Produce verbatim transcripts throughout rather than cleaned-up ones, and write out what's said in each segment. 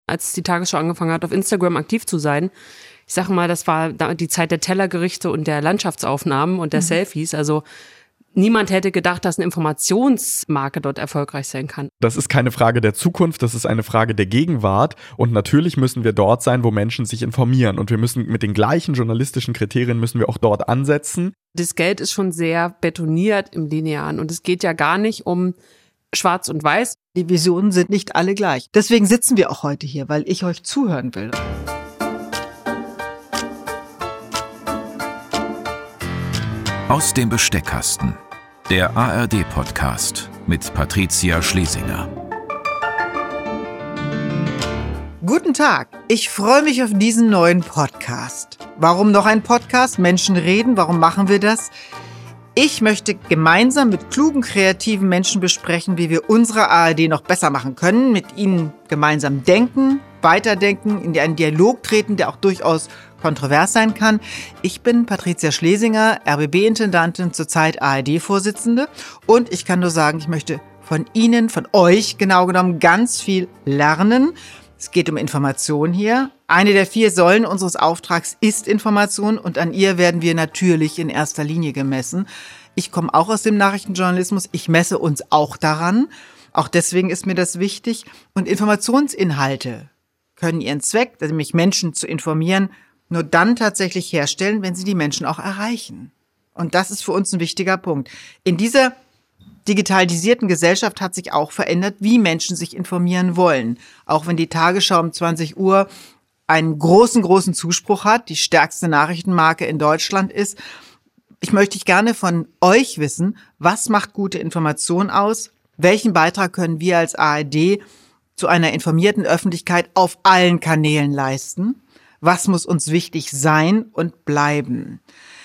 als die Tagesschau angefangen hat, auf Instagram aktiv zu sein. Ich sage mal, das war die Zeit der Tellergerichte und der Landschaftsaufnahmen und der mhm. Selfies. Also niemand hätte gedacht, dass eine Informationsmarke dort erfolgreich sein kann. Das ist keine Frage der Zukunft, das ist eine Frage der Gegenwart. Und natürlich müssen wir dort sein, wo Menschen sich informieren. Und wir müssen mit den gleichen journalistischen Kriterien müssen wir auch dort ansetzen. Das Geld ist schon sehr betoniert im Linearen. Und es geht ja gar nicht um Schwarz und Weiß. Die Visionen sind nicht alle gleich. Deswegen sitzen wir auch heute hier, weil ich euch zuhören will. Aus dem Besteckkasten. Der A R D-Podcast mit Patricia Schlesinger. Guten Tag, ich freue mich auf diesen neuen Podcast. Warum noch ein Podcast? Menschen reden, warum machen wir das? Ich möchte gemeinsam mit klugen, kreativen Menschen besprechen, wie wir unsere A R D noch besser machen können, mit ihnen gemeinsam denken, weiterdenken, in einen Dialog treten, der auch durchaus kontrovers sein kann. Ich bin Patricia Schlesinger, R B B-Intendantin, zurzeit A R D-Vorsitzende und ich kann nur sagen, ich möchte von Ihnen, von euch genau genommen ganz viel lernen. Es geht um Information hier. Eine der vier Säulen unseres Auftrags ist Information und an ihr werden wir natürlich in erster Linie gemessen. Ich komme auch aus dem Nachrichtenjournalismus, ich messe uns auch daran. Auch deswegen ist mir das wichtig. Und Informationsinhalte können ihren Zweck, nämlich Menschen zu informieren, nur dann tatsächlich herstellen, wenn sie die Menschen auch erreichen. Und das ist für uns ein wichtiger Punkt. In dieser digitalisierten Gesellschaft hat sich auch verändert, wie Menschen sich informieren wollen. Auch wenn die Tagesschau um zwanzig Uhr einen großen, großen Zuspruch hat, die stärkste Nachrichtenmarke in Deutschland ist. Ich möchte gerne von euch wissen, was macht gute Information aus? Welchen Beitrag können wir als A R D zu einer informierten Öffentlichkeit auf allen Kanälen leisten? Was muss uns wichtig sein und bleiben?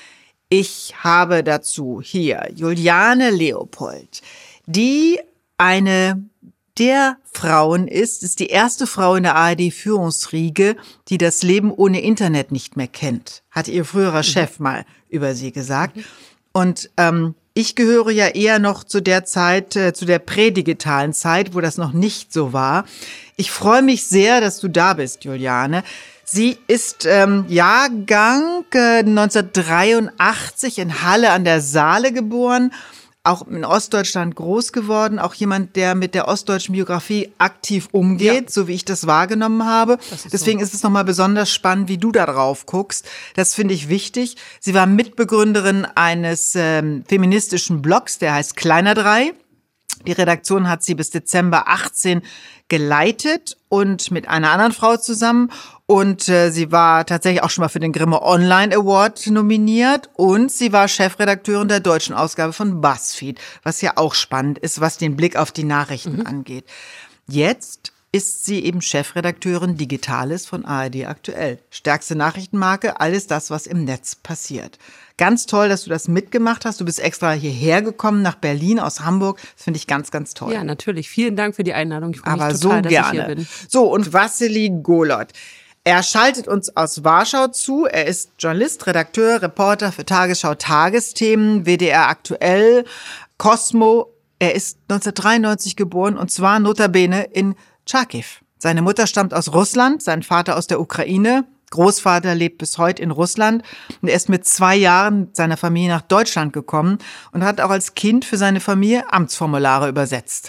Ich habe dazu hier Juliane Leopold, die eine der Frauen ist, ist die erste Frau in der A R D-Führungsriege, die das Leben ohne Internet nicht mehr kennt, hat ihr früherer Chef mal über sie gesagt. Und ähm, ich gehöre ja eher noch zu der Zeit, äh, zu der prädigitalen Zeit, wo das noch nicht so war. Ich freue mich sehr, dass du da bist, Juliane. Sie ist ähm, Jahrgang äh, neunzehnhundertdreiundachtzig in Halle an der Saale geboren, auch in Ostdeutschland groß geworden, auch jemand, der mit der ostdeutschen Biografie aktiv umgeht, ja. So wie ich das wahrgenommen habe. Das ist Deswegen so. Ist es nochmal besonders spannend, wie du da drauf guckst. Das finde ich wichtig. Sie war Mitbegründerin eines ähm, feministischen Blogs, der heißt Kleiner drei. Die Redaktion hat sie bis Dezember achtzehn geleitet und mit einer anderen Frau zusammen. Und äh, sie war tatsächlich auch schon mal für den Grimme Online Award nominiert. Und sie war Chefredakteurin der deutschen Ausgabe von BuzzFeed, was ja auch spannend ist, was den Blick auf die Nachrichten mhm. angeht. Jetzt ist sie eben Chefredakteurin Digitales von A R D Aktuell. Stärkste Nachrichtenmarke, alles das, was im Netz passiert. Ganz toll, dass du das mitgemacht hast. Du bist extra hierher gekommen, nach Berlin, aus Hamburg. Das finde ich ganz, ganz toll. Ja, natürlich. Vielen Dank für die Einladung. Ich freue mich Aber total, so gerne. dass ich hier bin. So, und Wassily Golod. Er schaltet uns aus Warschau zu. Er ist Journalist, Redakteur, Reporter für Tagesschau Tagesthemen, W D R Aktuell, Cosmo. Er ist neunzehnhundertdreiundneunzig geboren und zwar notabene in Charkiw. Seine Mutter stammt aus Russland, sein Vater aus der Ukraine. Großvater lebt bis heute in Russland und er ist mit zwei Jahren mit seiner Familie nach Deutschland gekommen und hat auch als Kind für seine Familie Amtsformulare übersetzt.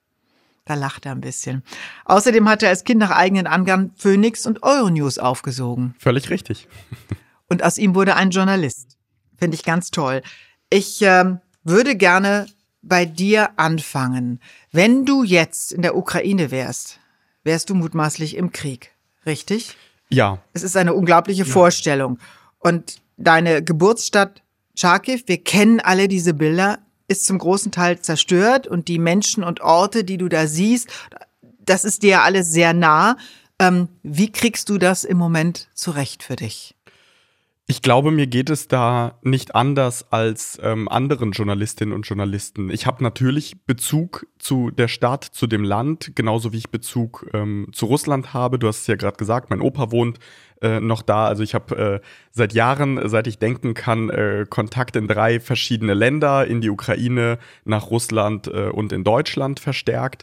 Da lacht er ein bisschen. Außerdem hat er als Kind nach eigenen Angaben Phoenix und Euronews aufgesogen. Völlig richtig. Und aus ihm wurde ein Journalist. Finde ich ganz toll. Ich ähm, würde gerne bei dir anfangen. Wenn du jetzt in der Ukraine wärst, wärst du mutmaßlich im Krieg, richtig? Ja. Es ist eine unglaubliche ja. Vorstellung. Und deine Geburtsstadt Charkiw, wir kennen alle diese Bilder, ist zum großen Teil zerstört und die Menschen und Orte, die du da siehst, das ist dir alles sehr nah. Ähm, wie kriegst du das im Moment zurecht für dich? Ich glaube, mir geht es da nicht anders als ähm, anderen Journalistinnen und Journalisten. Ich habe natürlich Bezug zu der Stadt, zu dem Land, genauso wie ich Bezug ähm, zu Russland habe. Du hast es ja gerade gesagt, mein Opa wohnt äh, noch da. Also ich habe äh, seit Jahren, seit ich denken kann, äh, Kontakt in drei verschiedene Länder, in die Ukraine, nach Russland äh, und in Deutschland verstärkt.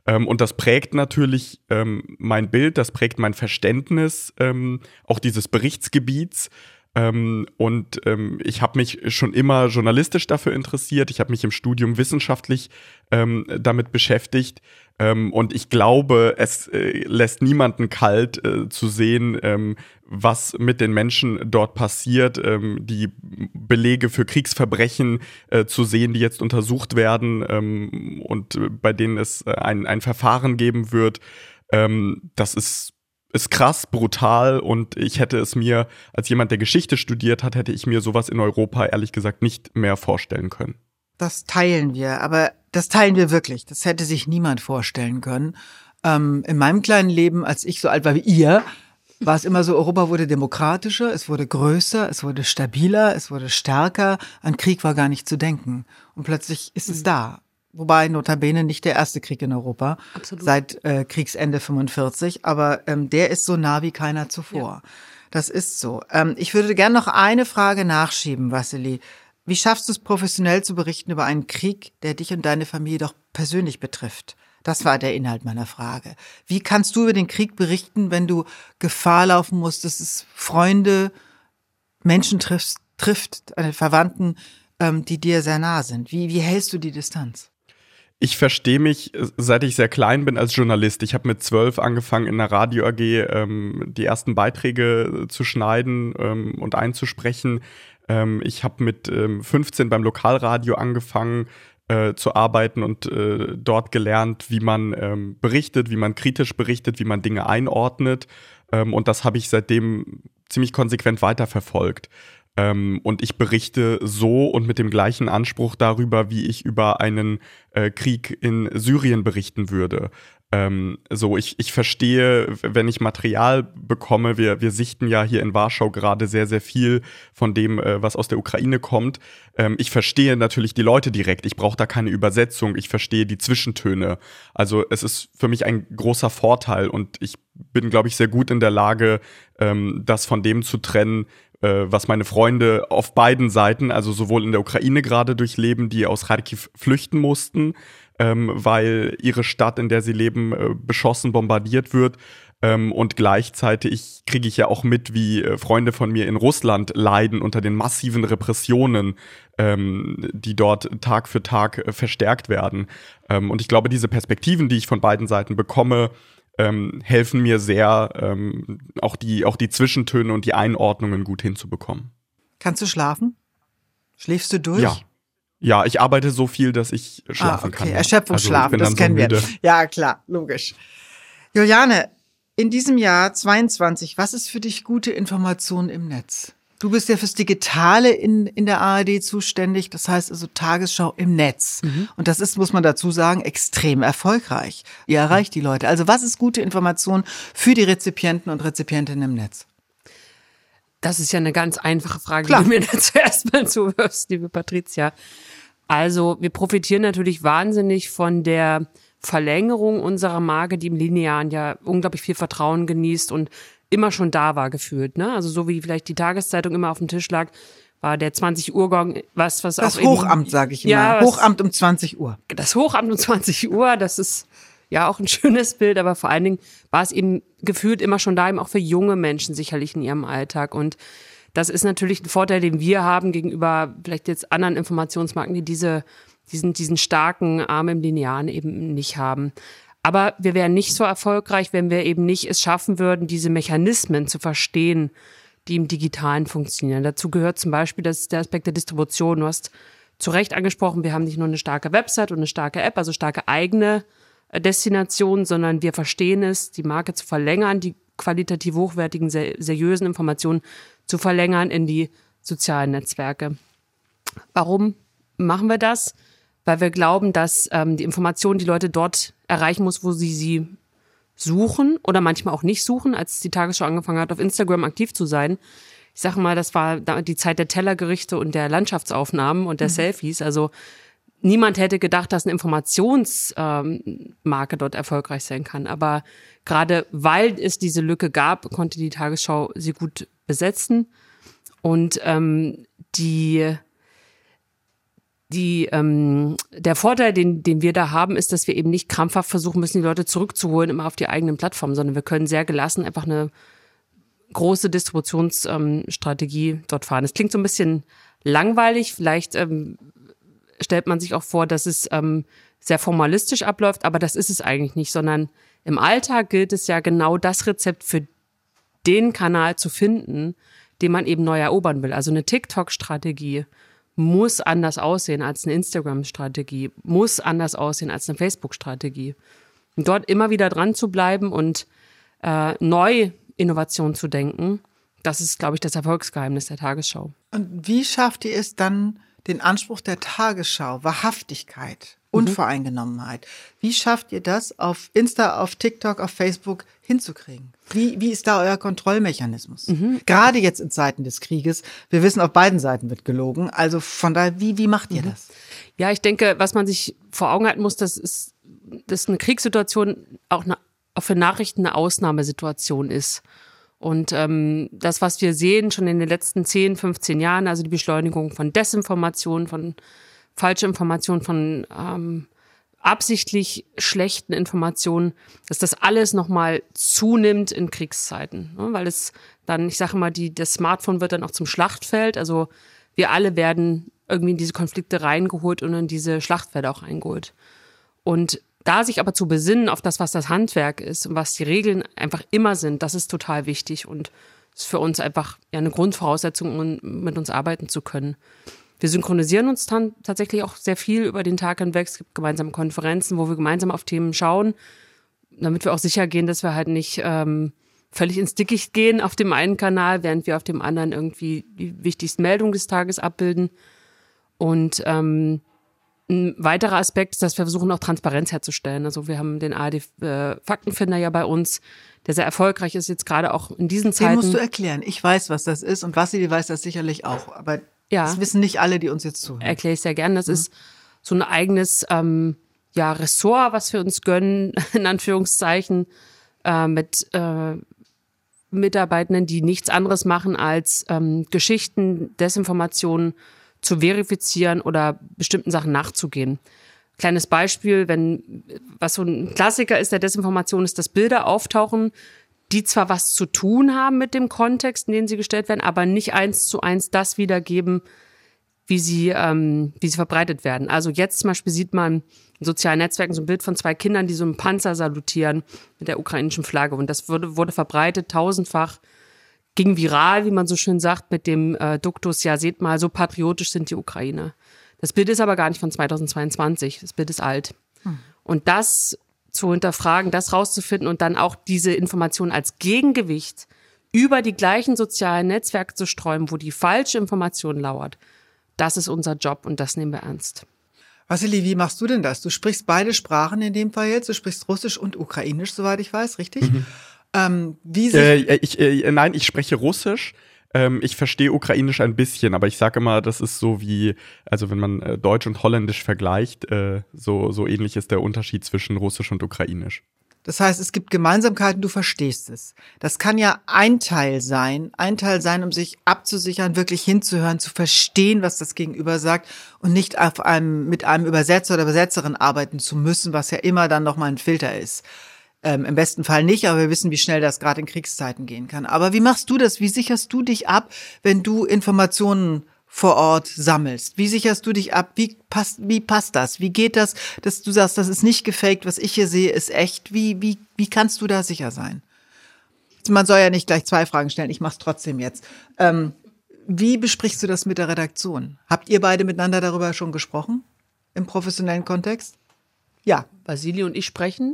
Ähm, und das prägt natürlich ähm, mein Bild, das prägt mein Verständnis ähm, auch dieses Berichtsgebiets. Ähm, und ähm, ich habe mich schon immer journalistisch dafür interessiert. Ich habe mich im Studium wissenschaftlich ähm, damit beschäftigt. Ähm, und ich glaube, es äh, lässt niemanden kalt äh, zu sehen, ähm, was mit den Menschen dort passiert, ähm, die Belege für Kriegsverbrechen äh, zu sehen, die jetzt untersucht werden ähm, und äh, bei denen es äh, ein, ein Verfahren geben wird. Ähm, das ist ist krass, brutal, und ich hätte es mir, als jemand, der Geschichte studiert hat, hätte ich mir sowas in Europa ehrlich gesagt nicht mehr vorstellen können. Das teilen wir, aber das teilen wir wirklich. Das hätte sich niemand vorstellen können. Ähm, in meinem kleinen Leben, als ich so alt war wie ihr, war es immer so, Europa wurde demokratischer, es wurde größer, es wurde stabiler, es wurde stärker. An Krieg war gar nicht zu denken. Und plötzlich ist es da. Wobei notabene nicht der erste Krieg in Europa. Absolut. Seit äh, Kriegsende fünfundvierzig, aber ähm, der ist so nah wie keiner zuvor. Ja. Das ist so. Ähm, ich würde gerne noch eine Frage nachschieben, Wassily. Wie schaffst du es, professionell zu berichten über einen Krieg, der dich und deine Familie doch persönlich betrifft? Das war der Inhalt meiner Frage. Wie kannst du über den Krieg berichten, wenn du Gefahr laufen musst, dass es Freunde, Menschen triffst, trifft, deine Verwandten, ähm, die dir sehr nah sind? Wie, wie hältst du die Distanz? Ich verstehe mich, seit ich sehr klein bin, als Journalist. Ich habe mit zwölf angefangen, in der Radio A G ähm, die ersten Beiträge zu schneiden ähm, und einzusprechen. Ähm, ich habe mit ähm, fünfzehn beim Lokalradio angefangen äh, zu arbeiten und äh, dort gelernt, wie man ähm, berichtet, wie man kritisch berichtet, wie man Dinge einordnet. Ähm, und das habe ich seitdem ziemlich konsequent weiterverfolgt. Ähm, und ich berichte so und mit dem gleichen Anspruch darüber, wie ich über einen äh, Krieg in Syrien berichten würde. Ähm, so, ich, ich verstehe, wenn ich Material bekomme, wir, wir sichten ja hier in Warschau gerade sehr, sehr viel von dem, äh, was aus der Ukraine kommt. Ähm, ich verstehe natürlich die Leute direkt. Ich brauche da keine Übersetzung. Ich verstehe die Zwischentöne. Also es ist für mich ein großer Vorteil, und ich bin, glaube ich, sehr gut in der Lage, ähm, das von dem zu trennen, was meine Freunde auf beiden Seiten, also sowohl in der Ukraine gerade durchleben, die aus Kharkiv flüchten mussten, ähm, weil ihre Stadt, in der sie leben, äh, beschossen, bombardiert wird. Ähm, und gleichzeitig kriege ich ja auch mit, wie äh, Freunde von mir in Russland leiden unter den massiven Repressionen, ähm, die dort Tag für Tag äh, verstärkt werden. Ähm, und ich glaube, diese Perspektiven, die ich von beiden Seiten bekomme, Ähm, helfen mir sehr, ähm, auch die, auch die Zwischentöne und die Einordnungen gut hinzubekommen. Kannst du schlafen? Schläfst du durch? Ja. Ja, ich arbeite so viel, dass ich schlafen ah, okay. kann. Ja. Erschöpfungsschlaf, also das kennen so wir. Ja, klar, logisch. Juliane, in diesem Jahr zweiundzwanzig, was ist für dich gute Information im Netz? Du bist ja fürs Digitale in, in der A R D zuständig, das heißt also Tagesschau im Netz. Mhm. Und das ist, muss man dazu sagen, extrem erfolgreich. Ihr erreicht die Leute. Also was ist gute Information für die Rezipienten und Rezipientinnen im Netz? Das ist ja eine ganz einfache Frage, Klar. die du mir da zuerst mal zuhörst, liebe Patricia. Also wir profitieren natürlich wahnsinnig von der Verlängerung unserer Marke, die im Linearen ja unglaublich viel Vertrauen genießt und immer schon da war gefühlt, ne? Also so wie vielleicht die Tageszeitung immer auf dem Tisch lag, war der zwanzig Uhr Gong was, was das auch Hochamt, sage ich immer. Ja, Hochamt um zwanzig Uhr. Das Hochamt um zwanzig Uhr, das ist ja auch ein schönes Bild, aber vor allen Dingen war es eben gefühlt immer schon da, eben auch für junge Menschen sicherlich in ihrem Alltag. Und das ist natürlich ein Vorteil, den wir haben gegenüber vielleicht jetzt anderen Informationsmarken, die diese, diesen, diesen starken Arm im Linearen eben nicht haben. Aber wir wären nicht so erfolgreich, wenn wir eben nicht es schaffen würden, diese Mechanismen zu verstehen, die im Digitalen funktionieren. Dazu gehört zum Beispiel das, der Aspekt der Distribution. Du hast zu Recht angesprochen, wir haben nicht nur eine starke Website und eine starke App, also starke eigene Destination, sondern wir verstehen es, die Marke zu verlängern, die qualitativ hochwertigen, ser- seriösen Informationen zu verlängern in die sozialen Netzwerke. Warum machen wir das? Weil wir glauben, dass ähm, die Information die Leute dort erreichen muss, wo sie sie suchen oder manchmal auch nicht suchen. Als die Tagesschau angefangen hat, auf Instagram aktiv zu sein, ich sage mal, das war die Zeit der Tellergerichte und der Landschaftsaufnahmen und der mhm. Selfies. Also niemand hätte gedacht, dass eine Informationsmarke ähm, dort erfolgreich sein kann. Aber gerade weil es diese Lücke gab, konnte die Tagesschau sie gut besetzen. Und ähm, die Die, ähm, der Vorteil, den, den wir da haben, ist, dass wir eben nicht krampfhaft versuchen müssen, die Leute zurückzuholen, immer auf die eigenen Plattformen, sondern wir können sehr gelassen einfach eine große Distributionsstrategie ähm, dort fahren. Es klingt so ein bisschen langweilig, vielleicht ähm, stellt man sich auch vor, dass es ähm, sehr formalistisch abläuft, aber das ist es eigentlich nicht, sondern im Alltag gilt es ja genau das Rezept für den Kanal zu finden, den man eben neu erobern will. Also eine TikTok-Strategie muss anders aussehen als eine Instagram-Strategie, muss anders aussehen als eine Facebook-Strategie. Und dort immer wieder dran zu bleiben und äh, neu Innovation zu denken, das ist, glaube ich, das Erfolgsgeheimnis der Tagesschau. Und wie schafft ihr es dann, den Anspruch der Tagesschau, Wahrhaftigkeit, Unvoreingenommenheit, wie schafft ihr das auf Insta, auf TikTok, auf Facebook hinzukriegen? Wie, wie ist da euer Kontrollmechanismus? Mhm. Gerade jetzt in Zeiten des Krieges. Wir wissen, auf beiden Seiten wird gelogen. Also von daher, wie, wie macht ihr mhm. das? Ja, ich denke, was man sich vor Augen halten muss, das ist, dass eine Kriegssituation auch, eine, auch für Nachrichten eine Ausnahmesituation ist. Und ähm, das, was wir sehen schon in den letzten zehn, fünfzehn Jahren, also die Beschleunigung von Desinformation, von falsche Informationen, von ähm, absichtlich schlechten Informationen, dass das alles nochmal zunimmt in Kriegszeiten. Ne? Weil es dann, ich sage mal, die, das Smartphone wird dann auch zum Schlachtfeld. Also wir alle werden irgendwie in diese Konflikte reingeholt und in diese Schlachtfelder auch reingeholt. Und da sich aber zu besinnen auf das, was das Handwerk ist und was die Regeln einfach immer sind, das ist total wichtig und ist für uns einfach ja eine Grundvoraussetzung, um mit uns arbeiten zu können. Wir synchronisieren uns dann tatsächlich auch sehr viel über den Tag hinweg. Es gibt gemeinsame Konferenzen, wo wir gemeinsam auf Themen schauen, damit wir auch sicher gehen, dass wir halt nicht ähm, völlig ins Dickicht gehen auf dem einen Kanal, während wir auf dem anderen irgendwie die wichtigsten Meldungen des Tages abbilden. Und ähm, ein weiterer Aspekt ist, dass wir versuchen, auch Transparenz herzustellen. Also wir haben den A R D-Faktenfinder ja bei uns, der sehr erfolgreich ist, jetzt gerade auch in diesen Zeiten. Den musst du erklären. Ich weiß, was das ist und Vassili weiß das sicherlich auch. Aber ja, das wissen nicht alle, die uns jetzt zuhören. Erkläre ich sehr gern. Das mhm. ist so ein eigenes ähm, ja, Ressort, was wir uns gönnen, in Anführungszeichen, äh, mit äh, Mitarbeitenden, die nichts anderes machen, als ähm, Geschichten, Desinformationen zu verifizieren oder bestimmten Sachen nachzugehen. Kleines Beispiel, wenn, was so ein Klassiker ist der Desinformation, ist, dass Bilder auftauchen, die zwar was zu tun haben mit dem Kontext, in den sie gestellt werden, aber nicht eins zu eins das wiedergeben, wie sie, ähm, wie sie verbreitet werden. Also jetzt zum Beispiel sieht man in sozialen Netzwerken so ein Bild von zwei Kindern, die so einen Panzer salutieren mit der ukrainischen Flagge. Und das wurde, wurde verbreitet tausendfach, ging viral, wie man so schön sagt, mit dem äh, Duktus, ja, seht mal, so patriotisch sind die Ukrainer. Das Bild ist aber gar nicht von zweitausendzweiundzwanzig, das Bild ist alt. Hm. Und das zu hinterfragen, das rauszufinden und dann auch diese Informationen als Gegengewicht über die gleichen sozialen Netzwerke zu streuen, wo die falsche Information lauert, das ist unser Job und das nehmen wir ernst. Vassili, wie machst du denn das? Du sprichst beide Sprachen in dem Fall jetzt, du sprichst Russisch und Ukrainisch, soweit ich weiß, richtig? Mhm. Ähm, wie äh, ich, äh, nein, ich spreche Russisch. Ähm, ich verstehe Ukrainisch ein bisschen, aber ich sage immer, das ist so wie, also wenn man äh, Deutsch und Holländisch vergleicht, äh, so, so ähnlich ist der Unterschied zwischen Russisch und Ukrainisch. Das heißt, es gibt Gemeinsamkeiten, du verstehst es. Das kann ja ein Teil sein, ein Teil sein, um sich abzusichern, wirklich hinzuhören, zu verstehen, was das Gegenüber sagt und nicht auf einem, mit einem Übersetzer oder Übersetzerin arbeiten zu müssen, was ja immer dann nochmal ein Filter ist. Ähm, im besten Fall nicht, aber wir wissen, wie schnell das gerade in Kriegszeiten gehen kann. Aber wie machst du das? Wie sicherst du dich ab, wenn du Informationen vor Ort sammelst? Wie sicherst du dich ab? Wie passt, wie passt das? Wie geht das, dass du sagst, das ist nicht gefaked, was ich hier sehe, ist echt? Wie, wie, wie kannst du da sicher sein? Man soll ja nicht gleich zwei Fragen stellen, ich mach's trotzdem jetzt. Ähm, wie besprichst du das mit der Redaktion? Habt ihr beide miteinander darüber schon gesprochen? Im professionellen Kontext? Ja. Vassili und ich sprechen,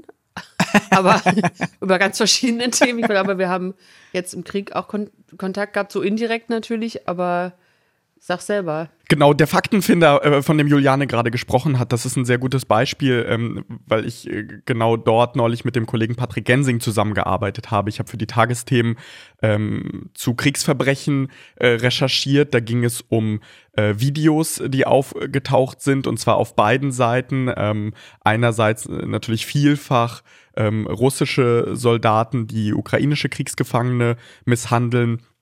aber über ganz verschiedene Themen. Ich glaube, wir haben jetzt im Krieg auch Kon- Kontakt gehabt, so indirekt natürlich, aber sag selber. Genau, der Faktenfinder, äh, von dem Juliane gerade gesprochen hat, das ist ein sehr gutes Beispiel, ähm, weil ich äh, genau dort neulich mit dem Kollegen Patrick Gensing zusammengearbeitet habe. Ich habe für die Tagesthemen ähm, zu Kriegsverbrechen äh, recherchiert. Da ging es um äh, Videos, die aufgetaucht sind, und zwar auf beiden Seiten. Ähm, einerseits äh, natürlich vielfach ähm, russische Soldaten, die ukrainische Kriegsgefangene misshandeln.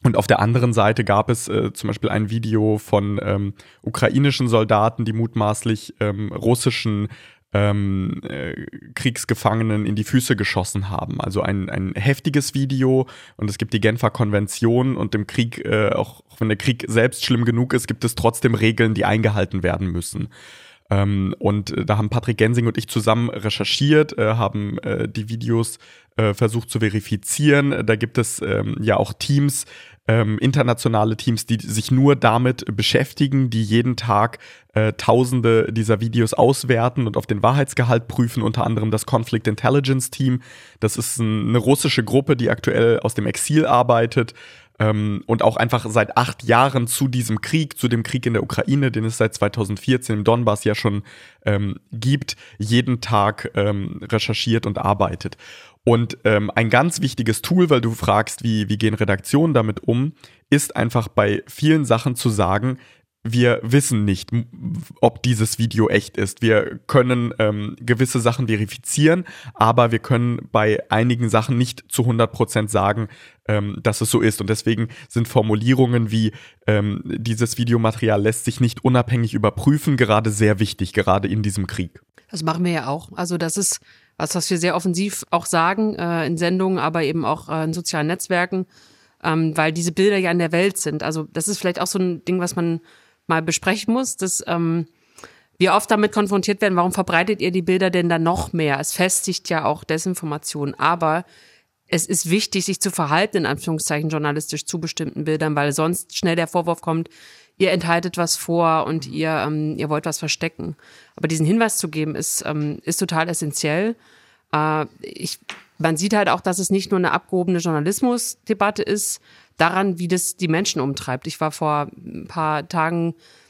Und auf der anderen Seite gab es äh, zum Beispiel ein Video von ähm, ukrainischen Soldaten, die mutmaßlich ähm, russischen ähm, äh, Kriegsgefangenen in die Füße geschossen haben. Also ein, ein heftiges Video, und es gibt die Genfer Konvention, und im Krieg, äh, auch wenn der Krieg selbst schlimm genug ist, gibt es trotzdem Regeln, die eingehalten werden müssen. Ähm, und äh, da haben Patrick Gensing und ich zusammen recherchiert, äh, haben äh, die Videos äh, versucht zu verifizieren. Da gibt es ähm, ja auch Teams, ähm, internationale Teams, die sich nur damit beschäftigen, die jeden Tag äh, Tausende dieser Videos auswerten und auf den Wahrheitsgehalt prüfen, unter anderem das Conflict Intelligence Team. Das ist ein, eine russische Gruppe, die aktuell aus dem Exil arbeitet. Ähm, und auch einfach seit acht Jahren zu diesem Krieg, zu dem Krieg in der Ukraine, den es seit zweitausendvierzehn im Donbass ja schon ähm, gibt, jeden Tag ähm, recherchiert und arbeitet. Und ähm, ein ganz wichtiges Tool, weil du fragst, wie, wie gehen Redaktionen damit um, ist einfach bei vielen Sachen zu sagen, wir wissen nicht, ob dieses Video echt ist. Wir können ähm, gewisse Sachen verifizieren, aber wir können bei einigen Sachen nicht zu hundert Prozent sagen, ähm, dass es so ist. Und deswegen sind Formulierungen wie ähm, dieses Videomaterial lässt sich nicht unabhängig überprüfen, gerade sehr wichtig, gerade in diesem Krieg. Das machen wir ja auch. Also das ist was, was wir sehr offensiv auch sagen äh, in Sendungen, aber eben auch äh, in sozialen Netzwerken, ähm, weil diese Bilder ja in der Welt sind. Also das ist vielleicht auch so ein Ding, was man mal besprechen muss, dass ähm, wir oft damit konfrontiert werden, warum verbreitet ihr die Bilder denn dann noch mehr? Es festigt ja auch Desinformation, aber es ist wichtig, sich zu verhalten, in Anführungszeichen journalistisch zu bestimmten Bildern, weil sonst schnell der Vorwurf kommt, ihr enthaltet was vor und ihr ähm, ihr wollt was verstecken. Aber diesen Hinweis zu geben, ist ähm, ist total essentiell. Äh, ich, man sieht halt auch, dass es nicht nur eine abgehobene Journalismusdebatte ist, daran, wie das die Menschen umtreibt. Ich war vor ein paar Tagen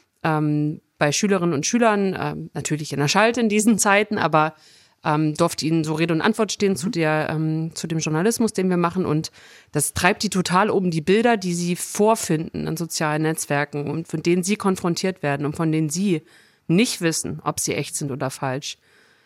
ähm, bei Schülerinnen und Schülern, äh, natürlich in der Schalte in diesen Zeiten, aber ähm, durfte ihnen so Rede und Antwort stehen mhm. zu der ähm, zu dem Journalismus, den wir machen, und das treibt die total um, die Bilder, die sie vorfinden an sozialen Netzwerken und von denen sie konfrontiert werden und von denen sie nicht wissen, ob sie echt sind oder falsch.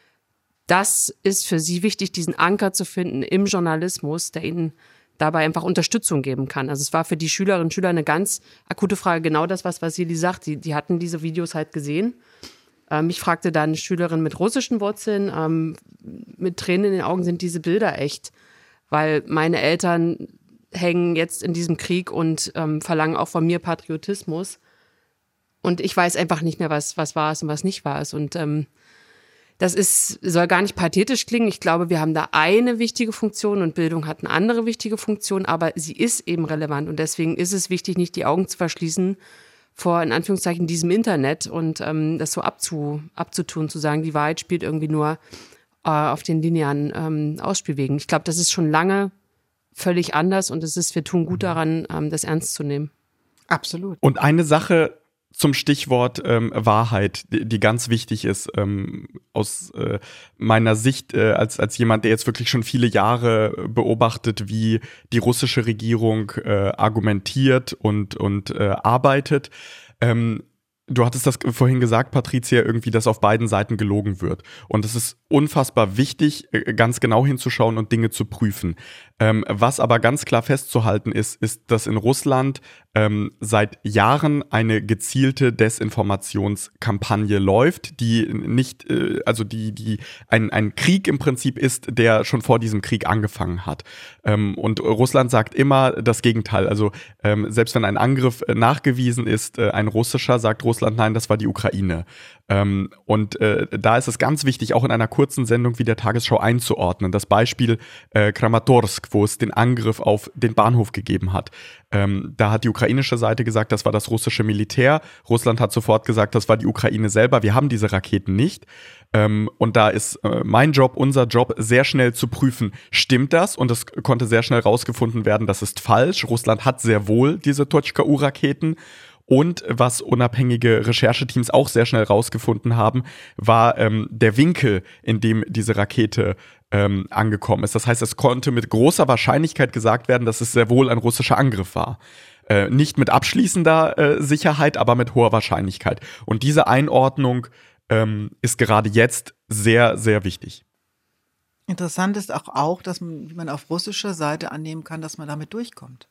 Das ist für sie wichtig, diesen Anker zu finden im Journalismus, der ihnen dabei einfach Unterstützung geben kann. Also es war für die Schülerinnen und Schüler eine ganz akute Frage, genau das, was Vasili sagt. Die, die hatten diese Videos halt gesehen. Ähm, mich fragte dann eine Schülerin mit russischen Wurzeln, ähm, mit Tränen in den Augen, sind diese Bilder echt? Weil meine Eltern hängen jetzt in diesem Krieg und ähm, verlangen auch von mir Patriotismus. Und ich weiß einfach nicht mehr, was, was wahr ist und was nicht wahr ist. Und ähm, das ist, soll gar nicht pathetisch klingen. Ich glaube, wir haben da eine wichtige Funktion und Bildung hat eine andere wichtige Funktion, aber sie ist eben relevant und deswegen ist es wichtig, nicht die Augen zu verschließen vor, in Anführungszeichen, diesem Internet und ähm, das so abzu, abzutun, zu sagen, die Wahrheit spielt irgendwie nur äh, auf den linearen ähm, Ausspielwegen. Ich glaube, das ist schon lange völlig anders und es ist, wir tun gut daran, ähm, das ernst zu nehmen. Absolut. Und eine Sache zum Stichwort ähm, Wahrheit, die, die ganz wichtig ist, ähm, aus äh, meiner Sicht äh, als, als jemand, der jetzt wirklich schon viele Jahre beobachtet, wie die russische Regierung äh, argumentiert und, und äh, arbeitet. Ähm, du hattest das vorhin gesagt, Patricia, irgendwie, dass auf beiden Seiten gelogen wird. Und es ist unfassbar wichtig, ganz genau hinzuschauen und Dinge zu prüfen. Ähm, was aber ganz klar festzuhalten ist, ist, dass in Russland ähm, seit Jahren eine gezielte Desinformationskampagne läuft, die nicht, äh, also die, die ein, ein Krieg im Prinzip ist, der schon vor diesem Krieg angefangen hat. Ähm, und Russland sagt immer das Gegenteil. Also ähm, selbst wenn ein Angriff äh, nachgewiesen ist, äh, ein russischer, sagt Russland, nein, das war die Ukraine. Ähm, und äh, da ist es ganz wichtig, auch in einer kurzen Sendung wie der Tagesschau einzuordnen. Das Beispiel äh, Kramatorsk, wo es den Angriff auf den Bahnhof gegeben hat. Ähm, da hat die ukrainische Seite gesagt, das war das russische Militär. Russland hat sofort gesagt, das war die Ukraine selber. Wir haben diese Raketen nicht. Ähm, und da ist äh, mein Job, unser Job, sehr schnell zu prüfen, stimmt das? Und es konnte sehr schnell rausgefunden werden, das ist falsch. Russland hat sehr wohl diese Tochka-U-Raketen. Und was unabhängige Rechercheteams auch sehr schnell rausgefunden haben, war ähm, der Winkel, in dem diese Rakete ähm, angekommen ist. Das heißt, es konnte mit großer Wahrscheinlichkeit gesagt werden, dass es sehr wohl ein russischer Angriff war. Äh, nicht mit abschließender äh, Sicherheit, aber mit hoher Wahrscheinlichkeit. Und diese Einordnung ähm, ist gerade jetzt sehr, sehr wichtig. Interessant ist auch, auch dass man, wie man auf russischer Seite annehmen kann, dass man damit durchkommt.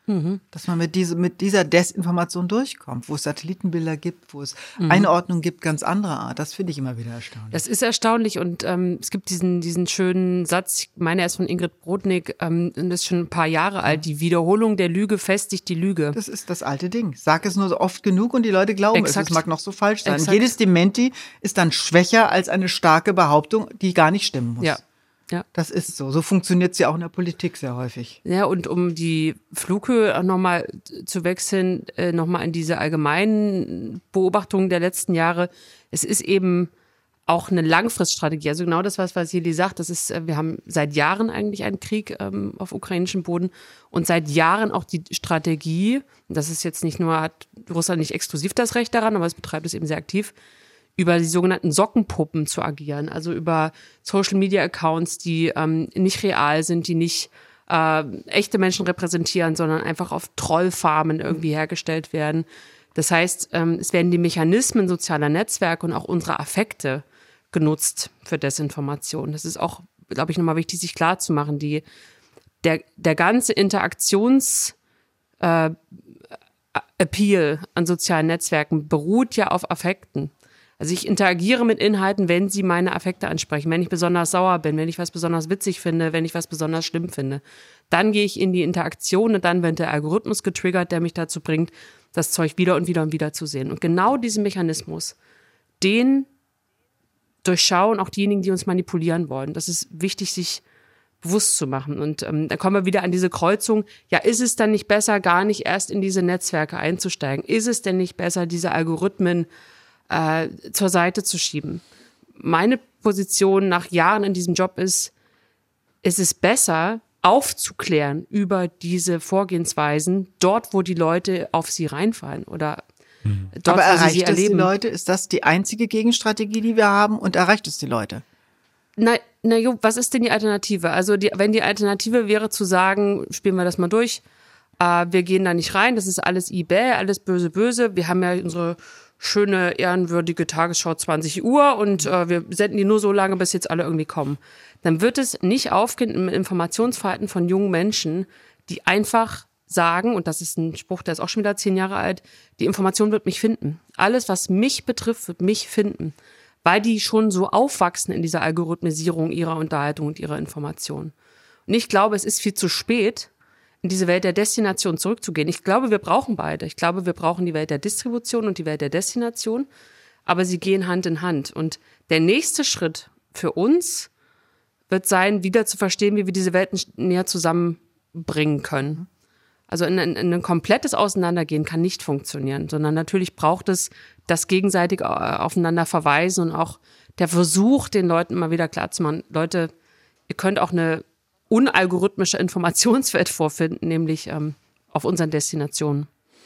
Mhm. Dass man mit, diese, mit dieser Desinformation durchkommt, wo es Satellitenbilder gibt, wo es mhm. Einordnungen gibt, ganz anderer Art. Das finde ich immer wieder erstaunlich. Das ist erstaunlich und ähm, es gibt diesen, diesen schönen Satz, ich meine, er ist von Ingrid Brodnik, ähm, das ist schon ein paar Jahre alt, die Wiederholung der Lüge festigt die Lüge. Das ist das alte Ding. Sag es nur so oft genug und die Leute glauben Exakt. es. Es mag noch so falsch sein. Exakt. Jedes Dementi ist dann schwächer als eine starke Behauptung, die gar nicht stimmen muss. Ja. Ja. Das ist so. So funktioniert es ja auch in der Politik sehr häufig. Ja, und um die Flughöhe nochmal zu wechseln, äh, nochmal in diese allgemeinen Beobachtungen der letzten Jahre. Es ist eben auch eine Langfriststrategie. Also genau das, was Wassily sagt, das ist, wir haben seit Jahren eigentlich einen Krieg ähm, auf ukrainischem Boden und seit Jahren auch die Strategie, das ist jetzt nicht nur, hat Russland nicht exklusiv das Recht daran, aber es betreibt es eben sehr aktiv, über die sogenannten Sockenpuppen zu agieren, also über Social-Media-Accounts, die ähm, nicht real sind, die nicht äh, echte Menschen repräsentieren, sondern einfach auf Trollfarmen irgendwie hergestellt werden. Das heißt, ähm, es werden die Mechanismen sozialer Netzwerke und auch unsere Affekte genutzt für Desinformation. Das ist auch, glaube ich, nochmal wichtig, sich klarzumachen. Die, der, der ganze Interaktions- äh, Appeal an sozialen Netzwerken beruht ja auf Affekten. Also ich interagiere mit Inhalten, wenn sie meine Affekte ansprechen, wenn ich besonders sauer bin, wenn ich was besonders witzig finde, wenn ich was besonders schlimm finde. Dann gehe ich in die Interaktion und dann wird der Algorithmus getriggert, der mich dazu bringt, das Zeug wieder und wieder und wieder zu sehen. Und genau diesen Mechanismus, den durchschauen auch diejenigen, die uns manipulieren wollen. Das ist wichtig, sich bewusst zu machen. Und ähm, da kommen wir wieder an diese Kreuzung. Ja, ist es dann nicht besser, gar nicht erst in diese Netzwerke einzusteigen? Ist es denn nicht besser, diese Algorithmen äh, zur Seite zu schieben? Meine Position nach Jahren in diesem Job ist, es ist besser, aufzuklären über diese Vorgehensweisen dort, wo die Leute auf sie reinfallen oder mhm. dort, Aber wo erreicht sie sie es erleben. die Leute? Ist das die einzige Gegenstrategie, die wir haben? Und erreicht es die Leute? Na, na jo, was ist denn die Alternative? Also die, wenn die Alternative wäre zu sagen, spielen wir das mal durch, äh, wir gehen da nicht rein, das ist alles eBay, alles böse, böse. Wir haben ja unsere schöne, ehrenwürdige Tagesschau zwanzig Uhr und äh, wir senden die nur so lange, bis jetzt alle irgendwie kommen. Dann wird es nicht aufgehen im Informationsverhalten von jungen Menschen, die einfach sagen, und das ist ein Spruch, der ist auch schon wieder zehn Jahre alt, die Information wird mich finden. Alles, was mich betrifft, wird mich finden. Weil die schon so aufwachsen in dieser Algorithmisierung ihrer Unterhaltung und ihrer Information. Und ich glaube, es ist viel zu spät, in diese Welt der Destination zurückzugehen. Ich glaube, wir brauchen beide. Ich glaube, wir brauchen die Welt der Distribution und die Welt der Destination, aber sie gehen Hand in Hand. Und der nächste Schritt für uns wird sein, wieder zu verstehen, wie wir diese Welten näher zusammenbringen können. Also in, in, in ein komplettes Auseinandergehen kann nicht funktionieren, sondern natürlich braucht es das gegenseitig aufeinander verweisen und auch der Versuch, den Leuten immer wieder klarzumachen, Leute, ihr könnt auch eine unalgorithmische Informationswelt vorfinden, nämlich ähm, auf unseren Destinationen.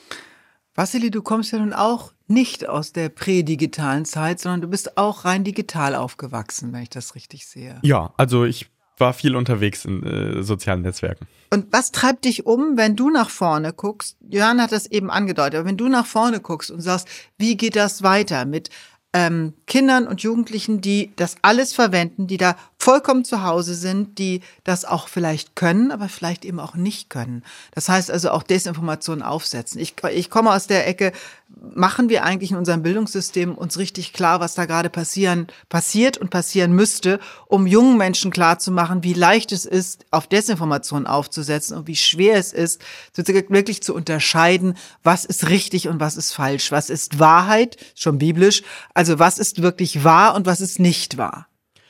Wassily, du kommst ja nun auch nicht aus der prädigitalen Zeit, sondern du bist auch rein digital aufgewachsen, wenn ich das richtig sehe. Ja, also ich war viel unterwegs in äh, sozialen Netzwerken. Und was treibt dich um, wenn du nach vorne guckst? Johann hat das eben angedeutet, aber wenn du nach vorne guckst und sagst, wie geht das weiter mit ähm, Kindern und Jugendlichen, die das alles verwenden, die da vollkommen zu Hause sind, die das auch vielleicht können, aber vielleicht eben auch nicht können. Das heißt also auch Desinformation aufsetzen. Ich, ich komme aus der Ecke, machen wir eigentlich in unserem Bildungssystem uns richtig klar, was da gerade passieren, passiert und passieren müsste, um jungen Menschen klarzumachen, wie leicht es ist, auf Desinformation aufzusetzen und wie schwer es ist, wirklich zu unterscheiden, was ist richtig und was ist falsch, was ist Wahrheit, schon biblisch, also was ist wirklich wahr und was ist nicht wahr.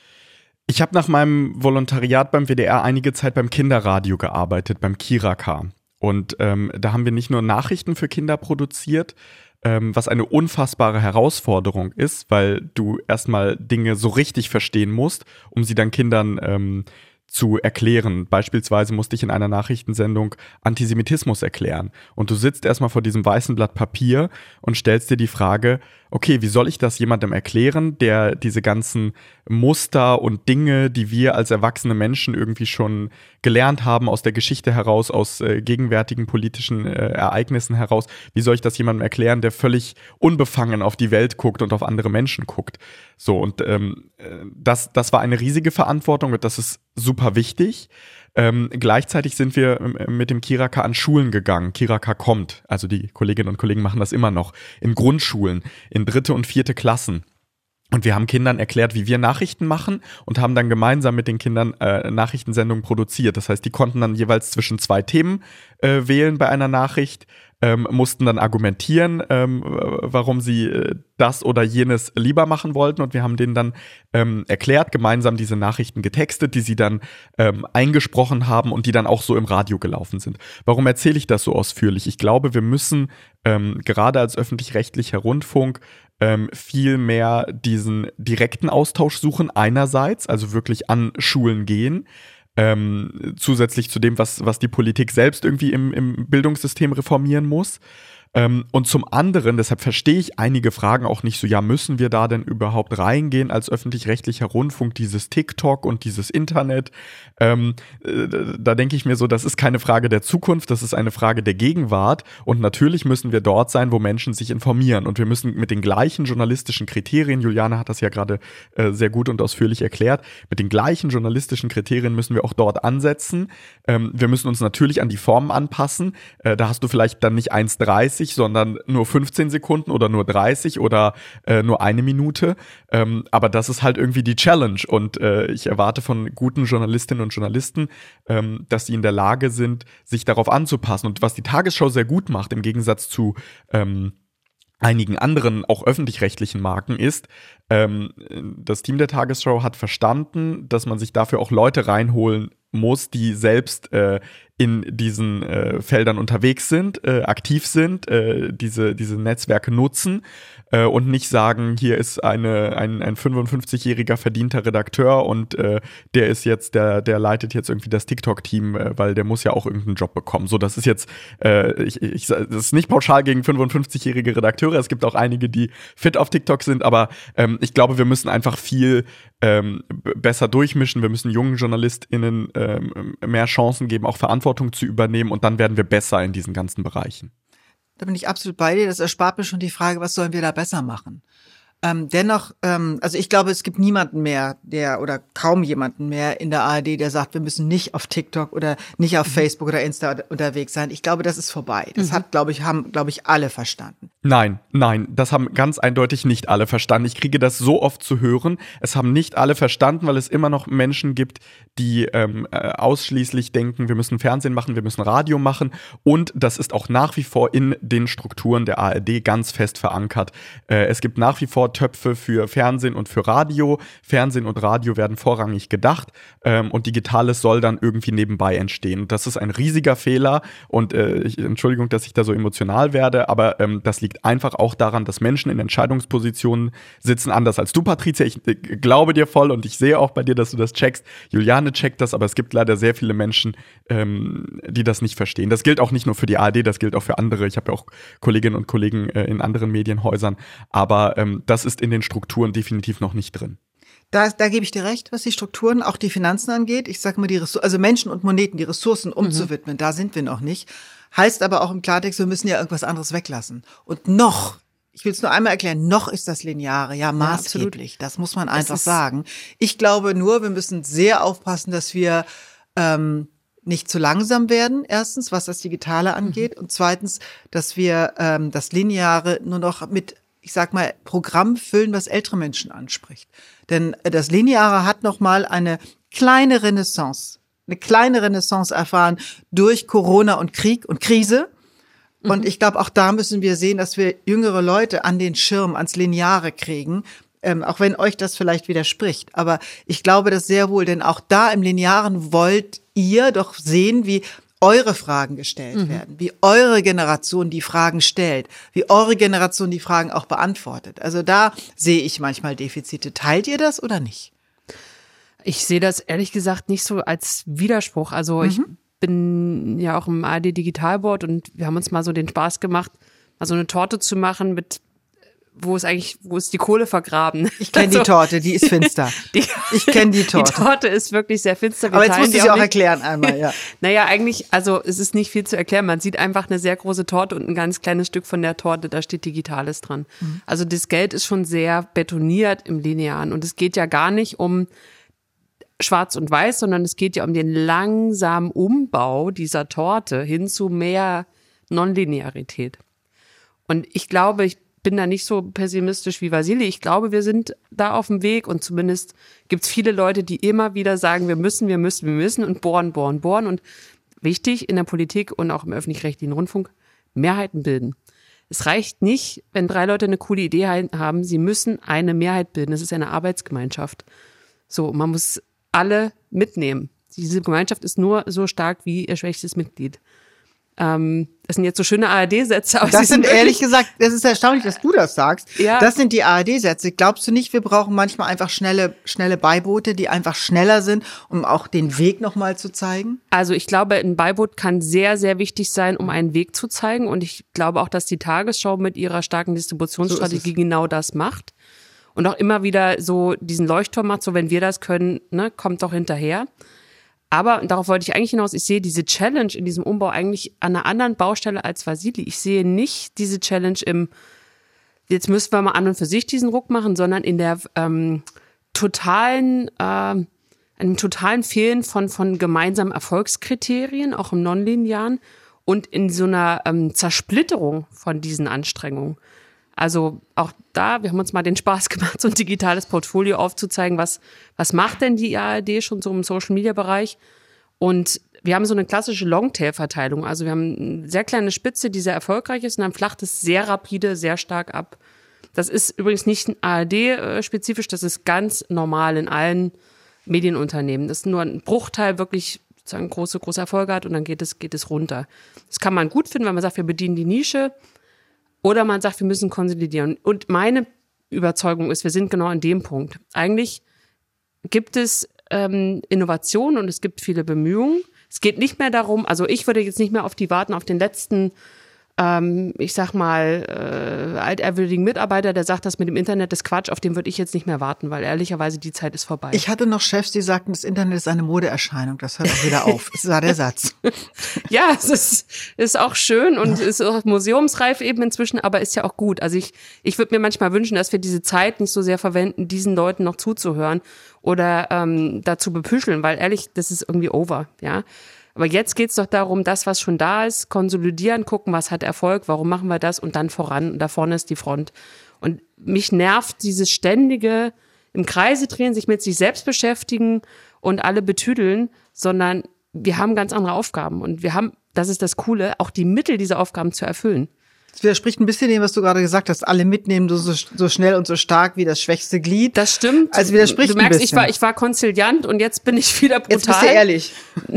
Ich habe nach meinem Volontariat beim W D R einige Zeit beim Kinderradio gearbeitet, beim Kiraka. Und ähm, da haben wir nicht nur Nachrichten für Kinder produziert, ähm, was eine unfassbare Herausforderung ist, weil du erstmal Dinge so richtig verstehen musst, um sie dann Kindern ähm, zu erklären. Beispielsweise musste ich in einer Nachrichtensendung Antisemitismus erklären. Und du sitzt erstmal vor diesem weißen Blatt Papier und stellst dir die Frage, okay, wie soll ich das jemandem erklären, der diese ganzen Muster und Dinge, die wir als erwachsene Menschen irgendwie schon gelernt haben, aus der Geschichte heraus, aus äh, gegenwärtigen politischen äh, Ereignissen heraus, wie soll ich das jemandem erklären, der völlig unbefangen auf die Welt guckt und auf andere Menschen guckt? So, und ähm, das, das war eine riesige Verantwortung und das ist super wichtig. Ähm, gleichzeitig sind wir mit dem Kiraka an Schulen gegangen. Kiraka kommt, also die Kolleginnen und Kollegen machen das immer noch, in Grundschulen, in dritte und vierte Klassen. Und wir haben Kindern erklärt, wie wir Nachrichten machen und haben dann gemeinsam mit den Kindern äh, Nachrichtensendungen produziert. Das heißt, die konnten dann jeweils zwischen zwei Themen äh, wählen bei einer Nachricht, ähm, mussten dann argumentieren, ähm, warum sie äh, das oder jenes lieber machen wollten. Und wir haben denen dann ähm, erklärt, gemeinsam diese Nachrichten getextet, die sie dann ähm, eingesprochen haben und die dann auch so im Radio gelaufen sind. Warum erzähle ich das so ausführlich? Ich glaube, wir müssen ähm, gerade als öffentlich-rechtlicher Rundfunk Ähm, viel mehr diesen direkten Austausch suchen einerseits, also wirklich an Schulen gehen, ähm, zusätzlich zu dem, was, was die Politik selbst irgendwie im, im Bildungssystem reformieren muss. Ähm, und zum anderen, deshalb verstehe ich einige Fragen auch nicht so, ja, müssen wir da denn überhaupt reingehen als öffentlich-rechtlicher Rundfunk, dieses TikTok und dieses Internet? Ähm, äh, da denke ich mir so, das ist keine Frage der Zukunft, das ist eine Frage der Gegenwart und natürlich müssen wir dort sein, wo Menschen sich informieren und wir müssen mit den gleichen journalistischen Kriterien, Juliane hat das ja gerade äh, sehr gut und ausführlich erklärt, mit den gleichen journalistischen Kriterien müssen wir auch dort ansetzen. Ähm, wir müssen uns natürlich an die Formen anpassen, äh, da hast du vielleicht dann nicht eins dreißig, sondern nur fünfzehn Sekunden oder nur dreißig oder äh, nur eine Minute. Ähm, aber das ist halt irgendwie die Challenge und äh, ich erwarte von guten Journalistinnen und Journalisten, ähm, dass sie in der Lage sind, sich darauf anzupassen. Und was die Tagesschau sehr gut macht, im Gegensatz zu ähm, einigen anderen, auch öffentlich-rechtlichen Marken ist, ähm, das Team der Tagesschau hat verstanden, dass man sich dafür auch Leute reinholen muss, die selbst äh, in diesen äh, Feldern unterwegs sind, äh, aktiv sind, äh, diese, diese Netzwerke nutzen äh, und nicht sagen, hier ist eine, ein, ein fünfundfünfzigjähriger verdienter Redakteur und äh, der ist jetzt, der, der leitet jetzt irgendwie das TikTok-Team, äh, weil der muss ja auch irgendeinen Job bekommen. So, das ist jetzt, äh, ich, ich, das ist nicht pauschal gegen fünfundfünfzigjährige Redakteure, es gibt auch einige, die fit auf TikTok sind, aber ähm, ich glaube, wir müssen einfach viel ähm, b- besser durchmischen, wir müssen jungen JournalistInnen ähm, mehr Chancen geben, auch Verantwortung zu übernehmen und dann werden wir besser in diesen ganzen Bereichen. Da bin ich absolut bei dir. Das erspart mir schon die Frage, was sollen wir da besser machen? Ähm, dennoch, ähm, also ich glaube, es gibt niemanden mehr, der oder kaum jemanden mehr in der A R D, der sagt, wir müssen nicht auf TikTok oder nicht auf mhm. Facebook oder Insta unterwegs sein. Ich glaube, das ist vorbei. Das mhm. hat, glaube ich, haben, glaube ich, alle verstanden. Nein, nein, das haben ganz eindeutig nicht alle verstanden. Ich kriege das so oft zu hören. Es haben nicht alle verstanden, weil es immer noch Menschen gibt, die ähm, äh, ausschließlich denken, wir müssen Fernsehen machen, wir müssen Radio machen. Und das ist auch nach wie vor in den Strukturen der A R D ganz fest verankert. Äh, es gibt nach wie vor Töpfe für Fernsehen und für Radio. Fernsehen und Radio werden vorrangig gedacht ähm, und Digitales soll dann irgendwie nebenbei entstehen. Und das ist ein riesiger Fehler und äh, ich, Entschuldigung, dass ich da so emotional werde, aber ähm, das liegt einfach auch daran, dass Menschen in Entscheidungspositionen sitzen, anders als du, Patricia. Ich äh, glaube dir voll und ich sehe auch bei dir, dass du das checkst. Juliane checkt das, aber es gibt leider sehr viele Menschen, ähm, die das nicht verstehen. Das gilt auch nicht nur für die A R D, das gilt auch für andere. Ich habe ja auch Kolleginnen und Kollegen äh, in anderen Medienhäusern, aber ähm, das ist in den Strukturen definitiv noch nicht drin. Da, da gebe ich dir recht, was die Strukturen, auch die Finanzen angeht. Ich sage mal, die Ressourcen, also Menschen und Moneten, die Ressourcen umzuwidmen, mhm. da sind wir noch nicht. Heißt aber auch im Klartext, wir müssen ja irgendwas anderes weglassen. Und noch, ich will es nur einmal erklären, noch ist das Lineare, ja, maßgeblich. Ja, das muss man einfach sagen. Ich glaube nur, wir müssen sehr aufpassen, dass wir ähm, nicht zu langsam werden, erstens, was das Digitale angeht. Mhm. Und zweitens, dass wir ähm, das Lineare nur noch mit, ich sag mal, Programm füllen, was ältere Menschen anspricht. Denn das Lineare hat noch mal eine kleine Renaissance, eine kleine Renaissance erfahren durch Corona und Krieg und Krise. Mhm. Und ich glaube, auch da müssen wir sehen, dass wir jüngere Leute an den Schirm, ans Lineare kriegen, ähm, auch wenn euch das vielleicht widerspricht. Aber ich glaube das sehr wohl, denn auch da im Linearen wollt ihr doch sehen, wie eure Fragen gestellt mhm. werden, wie eure Generation die Fragen stellt, wie eure Generation die Fragen auch beantwortet. Also da sehe ich manchmal Defizite. Teilt ihr das oder nicht? Ich sehe das ehrlich gesagt nicht so als Widerspruch. Also mhm. ich bin ja auch im A R D Digitalboard und wir haben uns mal so den Spaß gemacht, mal so eine Torte zu machen mit wo ist eigentlich, wo ist die Kohle vergraben? Ich kenne also, die Torte, die ist finster. Die, ich kenne die Torte. Die Torte ist wirklich sehr finster. Wir Aber jetzt musst du sie auch, auch erklären einmal, ja. Naja, eigentlich, also es ist nicht viel zu erklären. Man sieht einfach eine sehr große Torte und ein ganz kleines Stück von der Torte, da steht Digitales dran. Mhm. Also das Geld ist schon sehr betoniert im Linearen und es geht ja gar nicht um schwarz und weiß, sondern es geht ja um den langsamen Umbau dieser Torte hin zu mehr Nonlinearität. Und ich glaube, ich bin da nicht so pessimistisch wie Vasili. Ich glaube, wir sind da auf dem Weg und zumindest gibt es viele Leute, die immer wieder sagen, wir müssen, wir müssen, wir müssen und bohren, bohren, bohren. Und wichtig in der Politik und auch im öffentlich-rechtlichen Rundfunk, Mehrheiten bilden. Es reicht nicht, wenn drei Leute eine coole Idee haben, sie müssen eine Mehrheit bilden. Das ist eine Arbeitsgemeinschaft. So, man muss alle mitnehmen. Diese Gemeinschaft ist nur so stark wie ihr schwächstes Mitglied. Ähm, das sind jetzt so schöne A R D-Sätze. Aber das sind sind ehrlich gesagt, das ist erstaunlich, dass du das sagst. Ja. Das sind die A R D-Sätze. Glaubst du nicht, wir brauchen manchmal einfach schnelle, schnelle Beiboote, die einfach schneller sind, um auch den Weg nochmal zu zeigen? Also ich glaube, ein Beiboot kann sehr, sehr wichtig sein, um einen Weg zu zeigen. Und ich glaube auch, dass die Tagesschau mit ihrer starken Distributionsstrategie so genau das macht. Und auch immer wieder so diesen Leuchtturm macht, so wenn wir das können, ne, kommt doch hinterher. Aber, und darauf wollte ich eigentlich hinaus, ich sehe diese Challenge in diesem Umbau eigentlich an einer anderen Baustelle als Vasili. Ich sehe nicht diese Challenge im, jetzt müssen wir mal an und für sich diesen Ruck machen, sondern in der ähm, totalen, äh, einem totalen Fehlen von, von gemeinsamen Erfolgskriterien, auch im Nonlinearen und in so einer ähm, Zersplitterung von diesen Anstrengungen. Also auch da, wir haben uns mal den Spaß gemacht, so ein digitales Portfolio aufzuzeigen, was was macht denn die A R D schon so im Social-Media-Bereich? Und wir haben so eine klassische Longtail-Verteilung. Also wir haben eine sehr kleine Spitze, die sehr erfolgreich ist, und dann flacht es sehr rapide, sehr stark ab. Das ist übrigens nicht A R D-spezifisch, das ist ganz normal in allen Medienunternehmen. Das ist nur ein Bruchteil wirklich sozusagen große, große Erfolge hat und dann geht es, geht es runter. Das kann man gut finden, wenn man sagt, wir bedienen die Nische. Oder man sagt, wir müssen konsolidieren. Und meine Überzeugung ist, wir sind genau an dem Punkt. Eigentlich gibt es ähm, Innovationen und es gibt viele Bemühungen. Es geht nicht mehr darum, also ich würde jetzt nicht mehr auf die warten, auf den letzten, ähm, ich sag mal, äh, altehrwürdigen Mitarbeiter, der sagt, das mit dem Internet ist Quatsch, auf den würde ich jetzt nicht mehr warten, weil ehrlicherweise die Zeit ist vorbei. Ich hatte noch Chefs, die sagten, das Internet ist eine Modeerscheinung. Das hört auch wieder auf. Das war der Satz. Ja, es ist, ist auch schön und ist auch museumsreif eben inzwischen, aber ist ja auch gut. Also ich, ich würde mir manchmal wünschen, dass wir diese Zeit nicht so sehr verwenden, diesen Leuten noch zuzuhören oder ähm, dazu bepüscheln, weil ehrlich, das ist irgendwie over, ja. Aber jetzt geht's doch darum, das, was schon da ist, konsolidieren, gucken, was hat Erfolg, warum machen wir das und dann voran. Und da vorne ist die Front. Und mich nervt dieses ständige im Kreise drehen, sich mit sich selbst beschäftigen und alle betüdeln, sondern wir haben ganz andere Aufgaben. Und wir haben, das ist das Coole, auch die Mittel, diese Aufgaben zu erfüllen. Das widerspricht ein bisschen dem, was du gerade gesagt hast. Alle mitnehmen, so, so schnell und so stark wie das schwächste Glied. Das stimmt. Also widerspricht du merkst, ein bisschen. ich war, ich war konziliant und jetzt bin ich wieder brutal. Jetzt bist du ehrlich.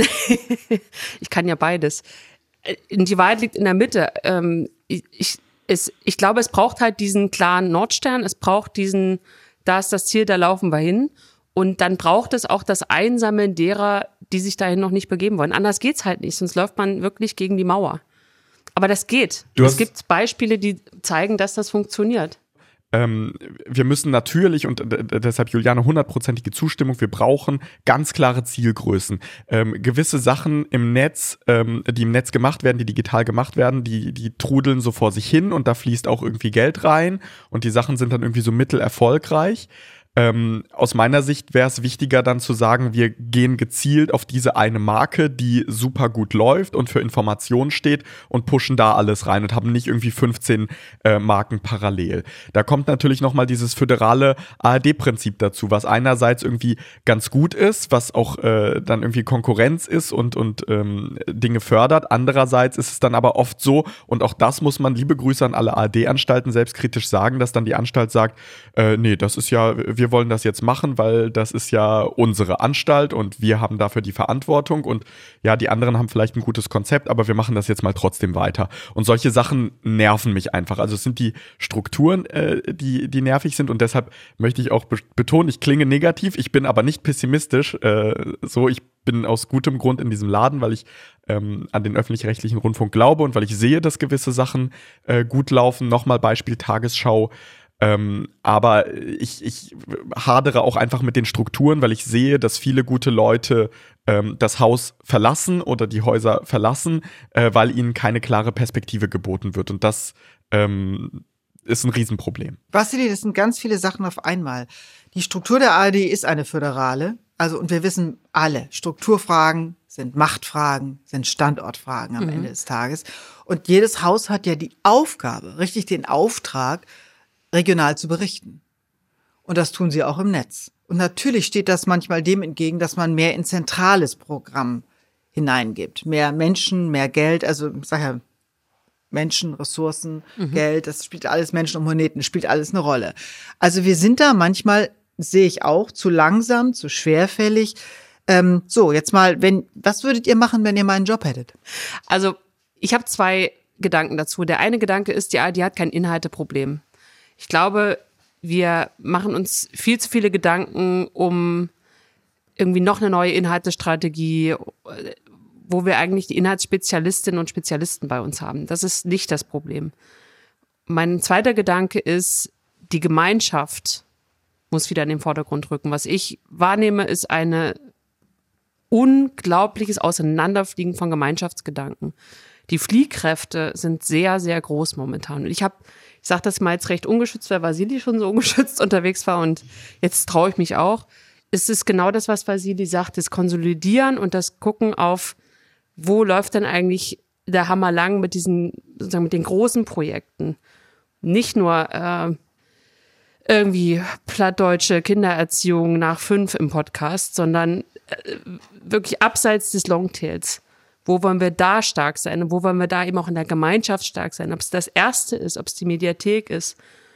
Ich kann ja beides. Die Wahrheit liegt in der Mitte. Ich, ich, es, ich glaube, es braucht halt diesen klaren Nordstern. Es braucht diesen, da ist das Ziel, da laufen wir hin. Und dann braucht es auch das Einsammeln derer, die sich dahin noch nicht begeben wollen. Anders geht's halt nicht, sonst läuft man wirklich gegen die Mauer. Aber das geht. Du es gibt Beispiele, die zeigen, dass das funktioniert. Ähm, wir müssen natürlich, und d- deshalb Juliane, hundertprozentige Zustimmung, wir brauchen ganz klare Zielgrößen. Ähm, gewisse Sachen im Netz, ähm, die im Netz gemacht werden, die digital gemacht werden, die, die trudeln so vor sich hin und da fließt auch irgendwie Geld rein und die Sachen sind dann irgendwie so mittelerfolgreich. Ähm, aus meiner Sicht wäre es wichtiger dann zu sagen, wir gehen gezielt auf diese eine Marke, die super gut läuft und für Informationen steht und pushen da alles rein und haben nicht irgendwie fünfzehn äh, Marken parallel. Da kommt natürlich nochmal dieses föderale A R D-Prinzip dazu, was einerseits irgendwie ganz gut ist, was auch äh, dann irgendwie Konkurrenz ist und, und ähm, Dinge fördert. Andererseits ist es dann aber oft so, und auch das muss man, liebe Grüße an alle A R D-Anstalten, selbstkritisch sagen, dass dann die Anstalt sagt, äh, nee, das ist ja, wir wollen das jetzt machen, weil das ist ja unsere Anstalt und wir haben dafür die Verantwortung und ja, die anderen haben vielleicht ein gutes Konzept, aber wir machen das jetzt mal trotzdem weiter. Und solche Sachen nerven mich einfach. Also es sind die Strukturen, äh, die, die nervig sind und deshalb möchte ich auch be- betonen, ich klinge negativ, ich bin aber nicht pessimistisch. Äh, so, ich bin aus gutem Grund in diesem Laden, weil ich ähm, an den öffentlich-rechtlichen Rundfunk glaube und weil ich sehe, dass gewisse Sachen äh, gut laufen. Nochmal Beispiel Tagesschau. Ähm, aber ich, ich hadere auch einfach mit den Strukturen, weil ich sehe, dass viele gute Leute ähm, das Haus verlassen oder die Häuser verlassen, äh, weil ihnen keine klare Perspektive geboten wird. Und das ähm, ist ein Riesenproblem. Vasili, das sind ganz viele Sachen auf einmal. Die Struktur der A R D ist eine föderale. Also, und wir wissen alle, Strukturfragen sind Machtfragen, sind Standortfragen am mhm. Ende des Tages. Und jedes Haus hat ja die Aufgabe, richtig den Auftrag, regional zu berichten. Und das tun sie auch im Netz. Und natürlich steht das manchmal dem entgegen, dass man mehr in zentrales Programm hineingibt. Mehr Menschen, mehr Geld, also ich sag ja, Menschen, Ressourcen, mhm. Geld, das spielt alles, Menschen und Moneten, spielt alles eine Rolle. Also wir sind da manchmal, sehe ich auch, zu langsam, zu schwerfällig. Ähm, so, jetzt mal, wenn, was würdet ihr machen, wenn ihr meinen Job hättet? Also ich habe zwei Gedanken dazu. Der eine Gedanke ist, die A R D hat kein Inhalteproblem. Ich glaube, wir machen uns viel zu viele Gedanken um irgendwie noch eine neue Inhaltestrategie, wo wir eigentlich die Inhaltsspezialistinnen und Spezialisten bei uns haben. Das ist nicht das Problem. Mein zweiter Gedanke ist, die Gemeinschaft muss wieder in den Vordergrund rücken. Was ich wahrnehme, ist ein unglaubliches Auseinanderfliegen von Gemeinschaftsgedanken. Die Fliehkräfte sind sehr, sehr groß momentan. Und ich habe, ich sage das mal jetzt recht ungeschützt, weil Vasili schon so ungeschützt unterwegs war und jetzt traue ich mich auch. Es ist genau das, was Vasili sagt, das Konsolidieren und das Gucken auf, wo läuft denn eigentlich der Hammer lang mit diesen, sozusagen mit den großen Projekten. Nicht nur äh, irgendwie plattdeutsche Kindererziehung nach fünf im Podcast, sondern äh, wirklich abseits des Longtails. Wo wollen wir da stark sein und wo wollen wir da eben auch in der Gemeinschaft stark sein? Ob es das Erste ist, ob es die Mediathek ist,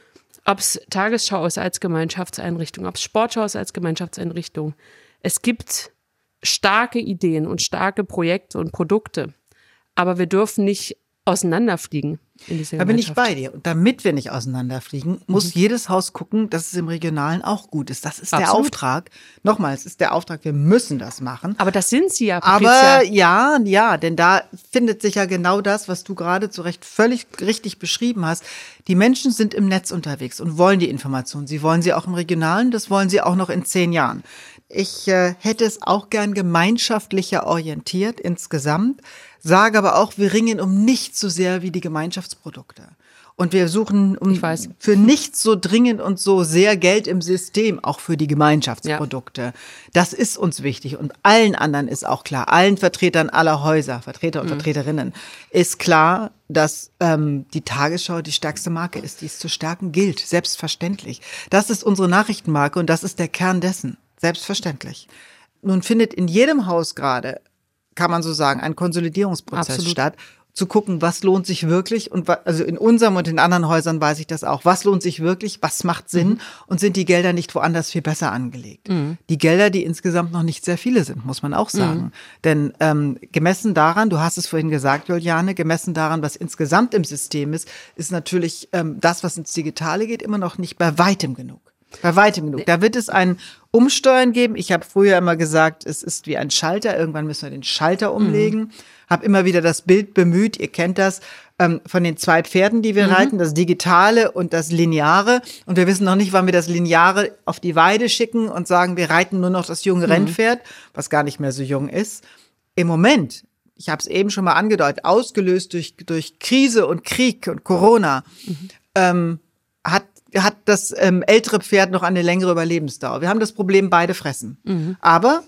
ob es Tagesschau ist als Gemeinschaftseinrichtung, ob es Sportschau ist als Gemeinschaftseinrichtung. Es gibt starke Ideen und starke Projekte und Produkte, aber wir dürfen nicht auseinanderfliegen in dieser Da bin ich Gemeinschaft. bei dir. Und damit wir nicht auseinanderfliegen, muss mhm. jedes Haus gucken, dass es im Regionalen auch gut ist. Das ist Absolut. Der Auftrag. Nochmal, es ist der Auftrag, wir müssen das machen. Aber das sind sie ja, Patricia. Aber ja, ja, denn da findet sich ja genau das, was du gerade zu Recht völlig richtig beschrieben hast. Die Menschen sind im Netz unterwegs und wollen die Informationen. Sie wollen sie auch im Regionalen, das wollen sie auch noch in zehn Jahren. Ich äh, hätte es auch gern gemeinschaftlicher orientiert insgesamt, sage aber auch, wir ringen um nichts so sehr wie die Gemeinschaftsprodukte. Und wir suchen um für nichts so dringend und so sehr Geld im System, auch für die Gemeinschaftsprodukte. Ja. Das ist uns wichtig und allen anderen ist auch klar, allen Vertretern aller Häuser, Vertreter und mhm. Vertreterinnen, ist klar, dass ähm, die Tagesschau die stärkste Marke ist, die es zu stärken gilt, selbstverständlich. Das ist unsere Nachrichtenmarke und das ist der Kern dessen. Selbstverständlich. Nun findet in jedem Haus gerade, kann man so sagen, ein Konsolidierungsprozess Absolut. Statt, zu gucken, was lohnt sich wirklich und also in unserem und in anderen Häusern weiß ich das auch, was lohnt sich wirklich, was macht Sinn mhm. und sind die Gelder nicht woanders viel besser angelegt. Mhm. Die Gelder, die insgesamt noch nicht sehr viele sind, muss man auch sagen. Mhm. Denn ähm, gemessen daran, du hast es vorhin gesagt, Juliane, gemessen daran, was insgesamt im System ist, ist natürlich ähm, das, was ins Digitale geht, immer noch nicht bei weitem genug. Bei weitem genug. Da wird es ein Umsteuern geben. Ich habe früher immer gesagt, es ist wie ein Schalter. Irgendwann müssen wir den Schalter umlegen. Mhm. Habe immer wieder das Bild bemüht, ihr kennt das, ähm, von den zwei Pferden, die wir mhm. reiten, das Digitale und das Lineare. Und wir wissen noch nicht, wann wir das Lineare auf die Weide schicken und sagen, wir reiten nur noch das junge mhm. Rennpferd, was gar nicht mehr so jung ist. Im Moment, ich habe es eben schon mal angedeutet, ausgelöst durch, durch Krise und Krieg und Corona, mhm. ähm, hat hat das ähm, ältere Pferd noch eine längere Überlebensdauer. Wir haben das Problem, beide fressen. Mhm. Aber,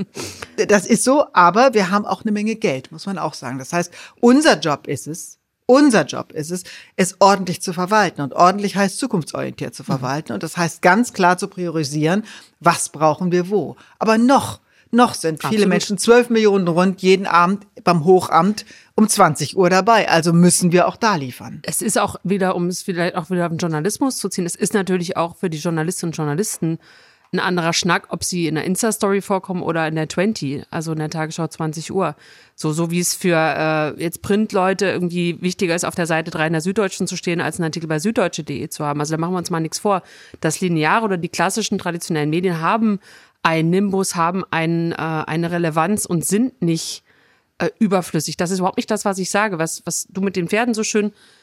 das ist so, aber wir haben auch eine Menge Geld, muss man auch sagen. Das heißt, unser Job ist es, unser Job ist es, es ordentlich zu verwalten. Und ordentlich heißt zukunftsorientiert zu verwalten. Mhm. Und das heißt ganz klar zu priorisieren, was brauchen wir wo. Aber noch, noch sind viele Absolut. Menschen, zwölf Millionen rund, jeden Abend beim Hochamt um zwanzig Uhr dabei. Also müssen wir auch da liefern. Es ist auch wieder, um es vielleicht auch wieder auf den Journalismus zu ziehen, es ist natürlich auch für die Journalistinnen und Journalisten ein anderer Schnack, ob sie in der Insta-Story vorkommen oder in der zwanzig, also in der Tagesschau zwanzig Uhr. So, so wie es für äh, jetzt Printleute irgendwie wichtiger ist, auf der Seite drei in der Süddeutschen zu stehen, als einen Artikel bei süddeutsche punkt de zu haben. Also da machen wir uns mal nichts vor. Das Lineare oder die klassischen traditionellen Medien haben einen Nimbus, haben ein, äh, eine Relevanz und sind nicht äh, überflüssig. Das ist überhaupt nicht das, was ich sage. Was, was du mit den Pferden so schön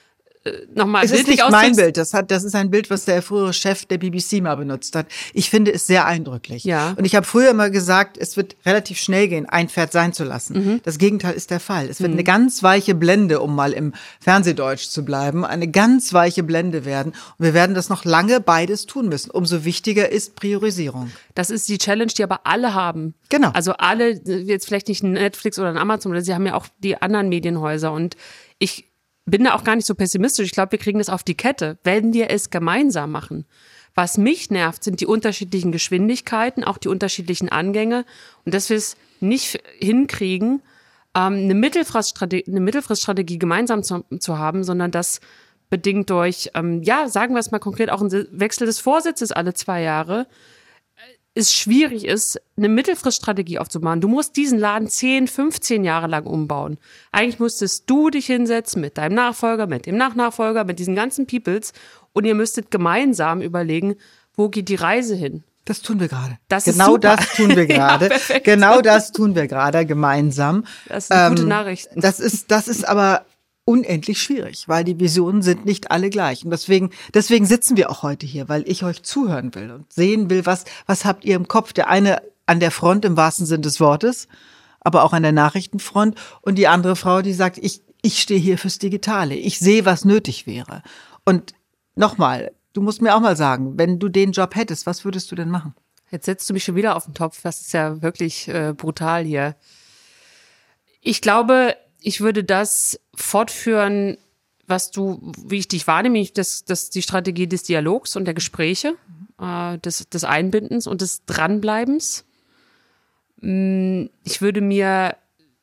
nochmal Es ist nicht mein Bild, das, hat, das ist ein Bild, was der frühere Chef der B B C mal benutzt hat. Ich finde es sehr eindrücklich. Ja. Und ich habe früher immer gesagt, es wird relativ schnell gehen, ein Pferd sein zu lassen. Mhm. Das Gegenteil ist der Fall. Es wird mhm. eine ganz weiche Blende, um mal im Fernsehdeutsch zu bleiben, eine ganz weiche Blende werden. Und wir werden das noch lange beides tun müssen. Umso wichtiger ist Priorisierung. Das ist die Challenge, die aber alle haben. Genau. Also alle, jetzt vielleicht nicht ein Netflix oder ein Amazon, sie haben ja auch die anderen Medienhäuser. Und ich bin da auch gar nicht so pessimistisch. Ich glaube, wir kriegen das auf die Kette, wenn wir es gemeinsam machen. Was mich nervt, sind die unterschiedlichen Geschwindigkeiten, auch die unterschiedlichen Angänge. Und dass wir es nicht hinkriegen, eine Mittelfriststrategie, eine Mittelfriststrategie gemeinsam zu, zu haben, sondern das bedingt durch, ja, sagen wir es mal konkret, auch ein Wechsel des Vorsitzes alle zwei Jahre, es schwierig ist, eine Mittelfriststrategie aufzubauen. Du musst diesen Laden zehn, fünfzehn Jahre lang umbauen. Eigentlich müsstest du dich hinsetzen mit deinem Nachfolger, mit dem Nachnachfolger, mit diesen ganzen Peoples und ihr müsstet gemeinsam überlegen, wo geht die Reise hin? Das tun wir gerade. Das genau ist super. das tun wir gerade. Ja, genau das tun wir gerade gemeinsam. Das ist eine ähm, gute Nachricht. Das ist, das ist aber unendlich schwierig, weil die Visionen sind nicht alle gleich. Und deswegen, deswegen sitzen wir auch heute hier, weil ich euch zuhören will und sehen will, was, was habt ihr im Kopf? Der eine an der Front im wahrsten Sinn des Wortes, aber auch an der Nachrichtenfront und die andere Frau, die sagt, ich, ich stehe hier fürs Digitale. Ich sehe, was nötig wäre. Und nochmal, du musst mir auch mal sagen, wenn du den Job hättest, was würdest du denn machen? Jetzt setzt du mich schon wieder auf den Topf. Das ist ja wirklich äh, brutal hier. Ich glaube, ich würde das fortführen, was du, wie ich dich wahrnehme, das, das die Strategie des Dialogs und der Gespräche, äh, des, des Einbindens und des Dranbleibens. Ich würde mir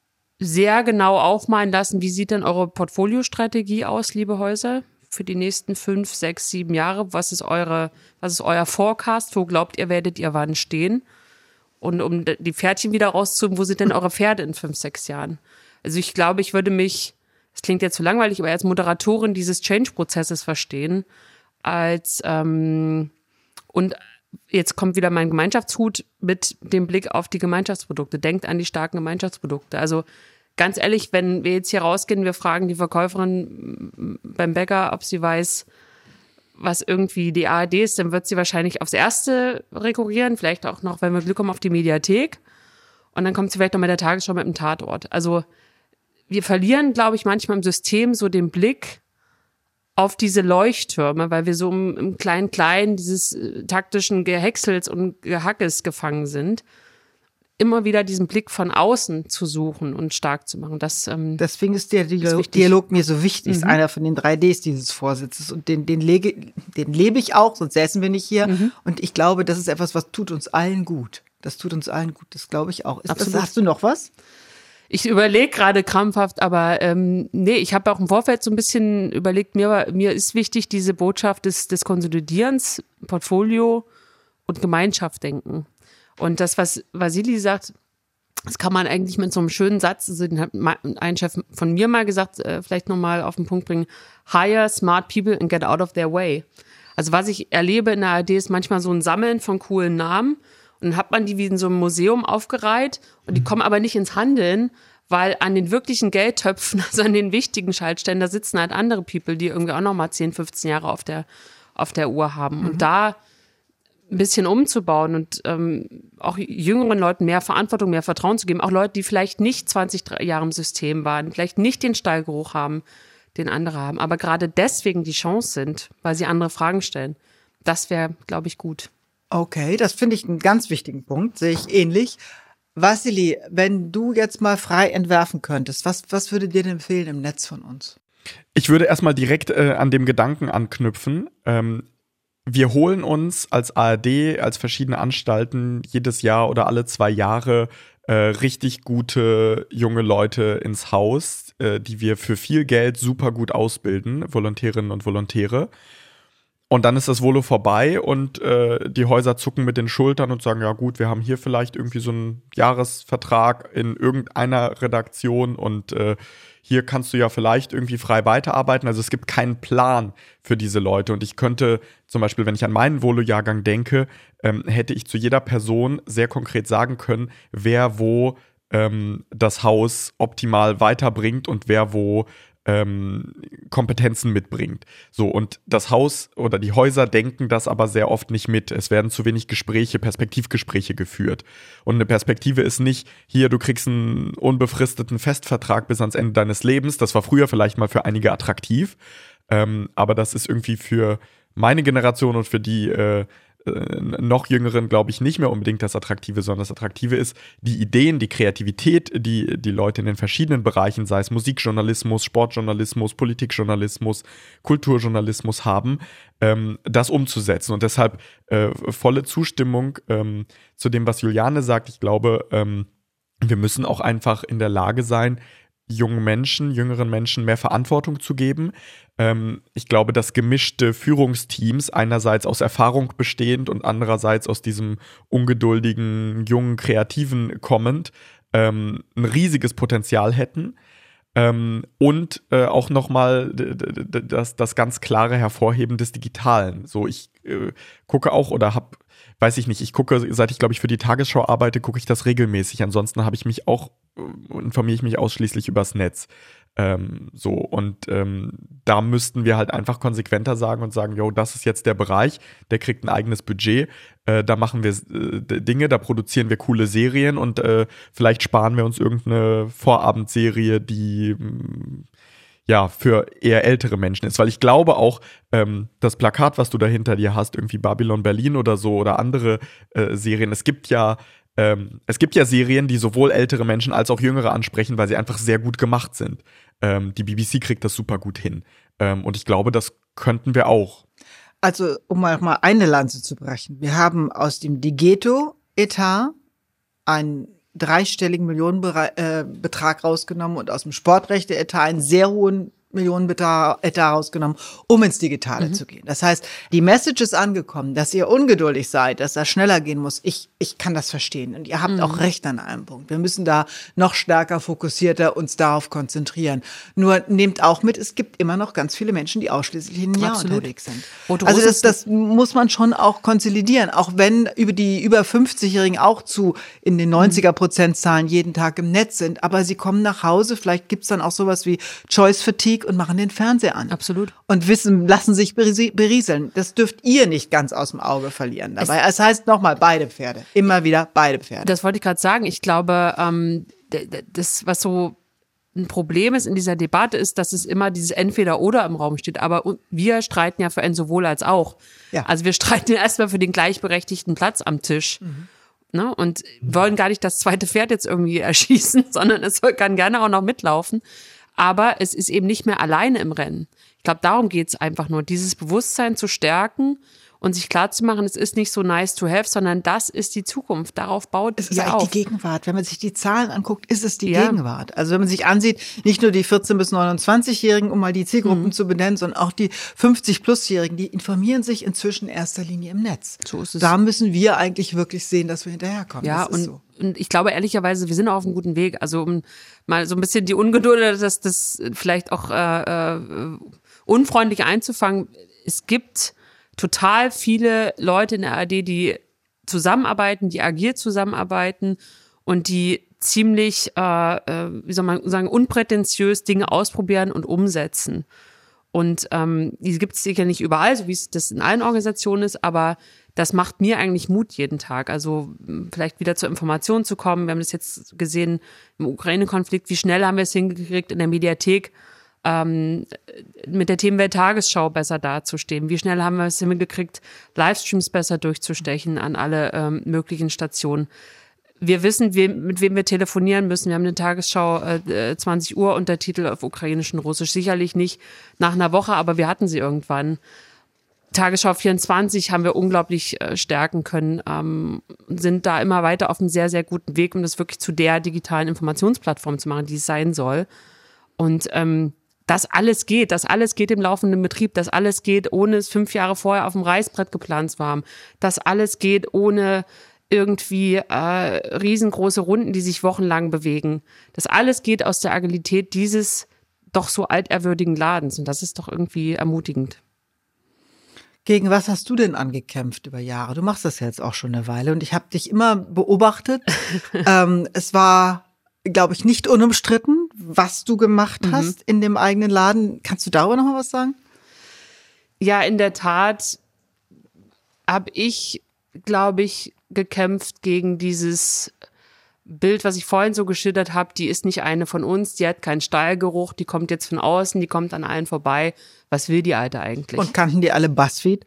sehr genau aufmalen lassen, wie sieht denn eure Portfoliostrategie aus, liebe Häuser, für die nächsten fünf, sechs, sieben Jahre? Was ist eure, was ist euer Forecast? Wo glaubt ihr, werdet ihr wann stehen? Und um die Pferdchen wieder rauszuholen, wo sind denn eure Pferde in fünf, sechs Jahren? Also ich glaube, ich würde mich, das klingt jetzt zu langweilig, aber als Moderatorin dieses Change-Prozesses verstehen, als ähm, und jetzt kommt wieder mein Gemeinschaftshut mit dem Blick auf die Gemeinschaftsprodukte. Denkt an die starken Gemeinschaftsprodukte. Also ganz ehrlich, wenn wir jetzt hier rausgehen, wir fragen die Verkäuferin beim Bäcker, ob sie weiß, was irgendwie die A R D ist, dann wird sie wahrscheinlich aufs Erste rekurrieren, vielleicht auch noch, wenn wir Glück haben, auf die Mediathek. Und dann kommt sie vielleicht noch mit der Tagesschau mit dem Tatort. Also wir verlieren, glaube ich, manchmal im System so den Blick auf diese Leuchttürme, weil wir so im, im Klein-Klein dieses äh, taktischen Gehäcksels und Gehackes gefangen sind. Immer wieder diesen Blick von außen zu suchen und stark zu machen. Das, ähm, Deswegen ist der Dialog, ist Dialog mir so wichtig. Mhm. Ist einer von den drei Ds dieses Vorsitzes. Und den, den, lege, den lebe ich auch, sonst säßen wir nicht hier. Mhm. Und ich glaube, das ist etwas, was tut uns allen gut. Das tut uns allen gut, das glaube ich auch. Ist das, hast du noch was? Ich überlege gerade krampfhaft, aber ähm, nee, ich habe auch im Vorfeld so ein bisschen überlegt, mir, war, mir ist wichtig diese Botschaft des, des Konsolidierens, Portfolio und Gemeinschaft denken. Und das, was Vasili sagt, das kann man eigentlich mit so einem schönen Satz, also den hat ein Chef von mir mal gesagt, äh, vielleicht nochmal auf den Punkt bringen, hire smart people and get out of their way. Also was ich erlebe in der A R D ist manchmal so ein Sammeln von coolen Namen. Und dann hat man die wie in so einem Museum aufgereiht und die kommen aber nicht ins Handeln, weil an den wirklichen Geldtöpfen, also an den wichtigen Schaltstellen, da sitzen halt andere People, die irgendwie auch nochmal zehn, fünfzehn Jahre auf der, auf der Uhr haben. Mhm. Und da ein bisschen umzubauen und ähm, auch jüngeren Leuten mehr Verantwortung, mehr Vertrauen zu geben, auch Leute, die vielleicht nicht zwanzig Jahre im System waren, vielleicht nicht den Stallgeruch haben, den andere haben, aber gerade deswegen die Chance sind, weil sie andere Fragen stellen. Das wäre, glaube ich, gut. Okay, das finde ich einen ganz wichtigen Punkt, sehe ich ähnlich. Vasili, wenn du jetzt mal frei entwerfen könntest, was, was würde dir denn fehlen im Netz von uns? Ich würde erstmal direkt äh, an dem Gedanken anknüpfen. Ähm, wir holen uns als A R D, als verschiedene Anstalten jedes Jahr oder alle zwei Jahre äh, richtig gute junge Leute ins Haus, äh, die wir für viel Geld super gut ausbilden, Volontärinnen und Volontäre. Und dann ist das Volo vorbei und äh, die Häuser zucken mit den Schultern und sagen, ja gut, wir haben hier vielleicht irgendwie so einen Jahresvertrag in irgendeiner Redaktion und äh, hier kannst du ja vielleicht irgendwie frei weiterarbeiten. Also es gibt keinen Plan für diese Leute. Und ich könnte zum Beispiel, wenn ich an meinen Volo-Jahrgang denke, ähm, hätte ich zu jeder Person sehr konkret sagen können, wer wo ähm, das Haus optimal weiterbringt und wer wo ähm, Kompetenzen mitbringt. So, und das Haus oder die Häuser denken das aber sehr oft nicht mit. Es werden zu wenig Gespräche, Perspektivgespräche geführt. Und eine Perspektive ist nicht, hier, du kriegst einen unbefristeten Festvertrag bis ans Ende deines Lebens. Das war früher vielleicht mal für einige attraktiv, ähm, aber das ist irgendwie für meine Generation und für die äh, noch Jüngeren, glaube ich, nicht mehr unbedingt das Attraktive, sondern das Attraktive ist die Ideen, die Kreativität, die die Leute in den verschiedenen Bereichen, sei es Musikjournalismus, Sportjournalismus, Politikjournalismus, Kulturjournalismus haben, ähm, das umzusetzen. Und deshalb äh, volle Zustimmung ähm, zu dem, was Juliane sagt. Ich glaube, ähm, wir müssen auch einfach in der Lage sein, jungen Menschen, jüngeren Menschen mehr Verantwortung zu geben. Ähm, ich glaube, dass gemischte Führungsteams, einerseits aus Erfahrung bestehend und andererseits aus diesem ungeduldigen, jungen Kreativen kommend, ähm, ein riesiges Potenzial hätten. Ähm, und äh, auch nochmal d- d- das, das ganz klare Hervorheben des Digitalen. So, ich äh, gucke auch oder habe Weiß ich nicht, ich gucke, seit ich, glaube ich, für die Tagesschau arbeite, gucke ich das regelmäßig. Ansonsten habe ich mich auch, informiere ich mich ausschließlich übers Netz. Ähm, so, und ähm, da müssten wir halt einfach konsequenter sagen und sagen, jo, das ist jetzt der Bereich, der kriegt ein eigenes Budget, äh, da machen wir äh, Dinge, da produzieren wir coole Serien und äh, vielleicht sparen wir uns irgendeine Vorabendserie, die mh, ja, für eher ältere Menschen ist. Weil ich glaube auch, ähm, das Plakat, was du da hinter dir hast, irgendwie Babylon Berlin oder so oder andere äh, Serien, es gibt ja ähm, es gibt ja Serien, die sowohl ältere Menschen als auch Jüngere ansprechen, weil sie einfach sehr gut gemacht sind. Ähm, die B B C kriegt das super gut hin. Ähm, und ich glaube, das könnten wir auch. Also, um mal, mal eine Lanze zu brechen. Wir haben aus dem Digeto-Etat einen dreistelligen Millionenbetrag rausgenommen und aus dem Sportrechte-Etat einen sehr hohen Millionenbetrag rausgenommen, um ins Digitale mhm. zu gehen. Das heißt, die Message ist angekommen, dass ihr ungeduldig seid, dass das schneller gehen muss. Ich, ich kann das verstehen. Und ihr habt mhm. auch recht an einem Punkt. Wir müssen da noch stärker, fokussierter uns darauf konzentrieren. Nur nehmt auch mit, es gibt immer noch ganz viele Menschen, die ausschließlich in Jahr unterwegs sind. Also das, das muss man schon auch konsolidieren. Auch wenn über die über fünfzigjährigen auch zu in den neunziger Prozentzahlen jeden Tag im Netz sind. Aber sie kommen nach Hause, vielleicht gibt's dann auch sowas wie Choice Fatigue und machen den Fernseher an. Absolut. Und wissen, lassen sich berieseln. Das dürft ihr nicht ganz aus dem Auge verlieren dabei. Es, es heißt nochmal, beide Pferde. Immer wieder beide Pferde. Das wollte ich gerade sagen. Ich glaube, ähm, das, was so ein Problem ist in dieser Debatte, ist, dass es immer dieses Entweder-Oder im Raum steht. Aber wir streiten ja für ein sowohl als auch. Ja. Also wir streiten erstmal für den gleichberechtigten Platz am Tisch. Mhm. Ne? Und wollen gar nicht das zweite Pferd jetzt irgendwie erschießen, sondern es soll, kann gerne auch noch mitlaufen. Aber es ist eben nicht mehr alleine im Rennen. Ich glaube, darum geht es einfach nur, dieses Bewusstsein zu stärken und sich klarzumachen, es ist nicht so nice to have, sondern das ist die Zukunft. Darauf baut es Es ist eigentlich auf. die Gegenwart. Wenn man sich die Zahlen anguckt, ist es die Ja. Gegenwart. Also wenn man sich ansieht, nicht nur die vierzehn- bis neunundzwanzigjährigen, um mal die Zielgruppen Mhm. zu benennen, sondern auch die fünfzig-plus-Jährigen, die informieren sich inzwischen in erster Linie im Netz. So ist es. Da müssen wir eigentlich wirklich sehen, dass wir hinterherkommen. Ja, das ist und, so. und ich glaube ehrlicherweise, wir sind auf einem guten Weg. Also um mal so ein bisschen die Ungeduld, das, das vielleicht auch äh, äh, unfreundlich einzufangen. Es gibt total viele Leute in der A R D, die zusammenarbeiten, die agil zusammenarbeiten und die ziemlich, äh, äh, wie soll man sagen, unprätentiös Dinge ausprobieren und umsetzen. Und ähm, die gibt es sicher nicht überall, so wie es das in allen Organisationen ist, aber das macht mir eigentlich Mut jeden Tag. Also vielleicht wieder zur Information zu kommen. Wir haben das jetzt gesehen im Ukraine-Konflikt, wie schnell haben wir es hingekriegt, in der Mediathek ähm, mit der Themenwelt Tagesschau besser dazustehen. Wie schnell haben wir es hingekriegt, Livestreams besser durchzustechen an alle ähm, möglichen Stationen. Wir wissen, we- mit wem wir telefonieren müssen. Wir haben eine Tagesschau äh, zwanzig Uhr Untertitel auf Ukrainisch und Russisch. Sicherlich nicht nach einer Woche, aber wir hatten sie irgendwann. Tagesschau vierundzwanzig haben wir unglaublich äh, stärken können, ähm, sind da immer weiter auf einem sehr, sehr guten Weg, um das wirklich zu der digitalen Informationsplattform zu machen, die es sein soll. Und ähm, das alles geht, das alles geht im laufenden Betrieb, das alles geht, ohne es fünf Jahre vorher auf dem Reißbrett geplant zu haben. Das alles geht ohne irgendwie äh, riesengroße Runden, die sich wochenlang bewegen. Das alles geht aus der Agilität dieses doch so altehrwürdigen Ladens. Und das ist doch irgendwie ermutigend. Gegen was hast du denn angekämpft über Jahre? Du machst das ja jetzt auch schon eine Weile und ich habe dich immer beobachtet. ähm, es war, glaube ich, nicht unumstritten, was du gemacht mhm. hast in dem eigenen Laden. Kannst du darüber noch mal was sagen? Ja, in der Tat habe ich, glaube ich, gekämpft gegen dieses Bild, was ich vorhin so geschildert habe. Die ist nicht eine von uns, die hat keinen Stallgeruch, die kommt jetzt von außen, die kommt an allen vorbei. Was will die Alte eigentlich? Und kannten die alle BuzzFeed?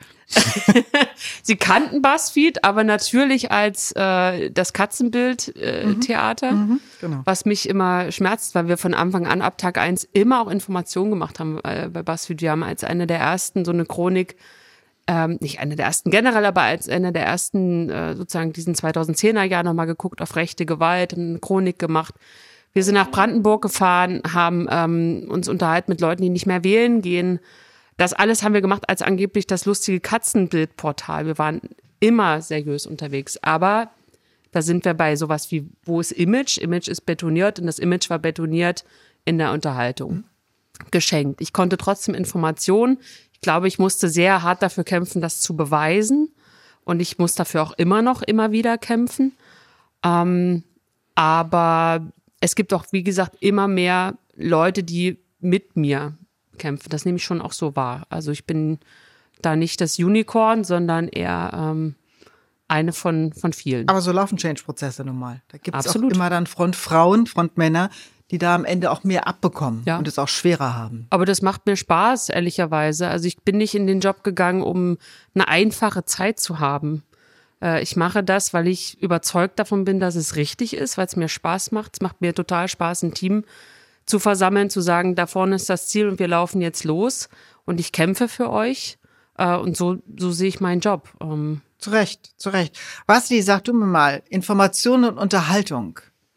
Sie kannten BuzzFeed, aber natürlich als äh, das Katzenbild-Theater, äh, mhm, genau. was mich immer schmerzt, weil wir von Anfang an ab Tag eins immer auch Informationen gemacht haben äh, bei BuzzFeed. Wir haben als eine der ersten so eine Chronik, ähm, nicht eine der ersten generell, aber als eine der ersten äh, sozusagen diesen zweitausendzehner Jahr nochmal geguckt auf rechte Gewalt, eine Chronik gemacht. Wir sind nach Brandenburg gefahren, haben ähm, uns unterhalten mit Leuten, die nicht mehr wählen gehen. Das alles haben wir gemacht als angeblich das lustige Katzenbildportal. Wir waren immer seriös unterwegs. Aber da sind wir bei sowas wie, wo ist Image? Image ist betoniert und das Image war betoniert in der Unterhaltung. Geschenkt. Ich konnte trotzdem Informationen. Ich glaube, ich musste sehr hart dafür kämpfen, das zu beweisen. Und ich muss dafür auch immer noch, immer wieder kämpfen. Ähm, aber es gibt auch, wie gesagt, immer mehr Leute, die mit mir kämpfen. Das nehme ich schon auch so wahr. Also ich bin da nicht das Unicorn, sondern eher ähm, eine von, von vielen. Aber so laufen Change-Prozesse nun mal. Da gibt es auch immer dann Frontfrauen, Frontmänner, die da am Ende auch mehr abbekommen ja. und es auch schwerer haben. Aber das macht mir Spaß, ehrlicherweise. Also ich bin nicht in den Job gegangen, um eine einfache Zeit zu haben. Äh, ich mache das, weil ich überzeugt davon bin, dass es richtig ist, weil es mir Spaß macht. Es macht mir total Spaß, ein Team zu versammeln, zu sagen, da vorne ist das Ziel und wir laufen jetzt los und ich kämpfe für euch. Äh, und so, so sehe ich meinen Job. Ähm. Zu Recht, zu Recht. Basti, sag du mir mal, Information und Unterhaltung.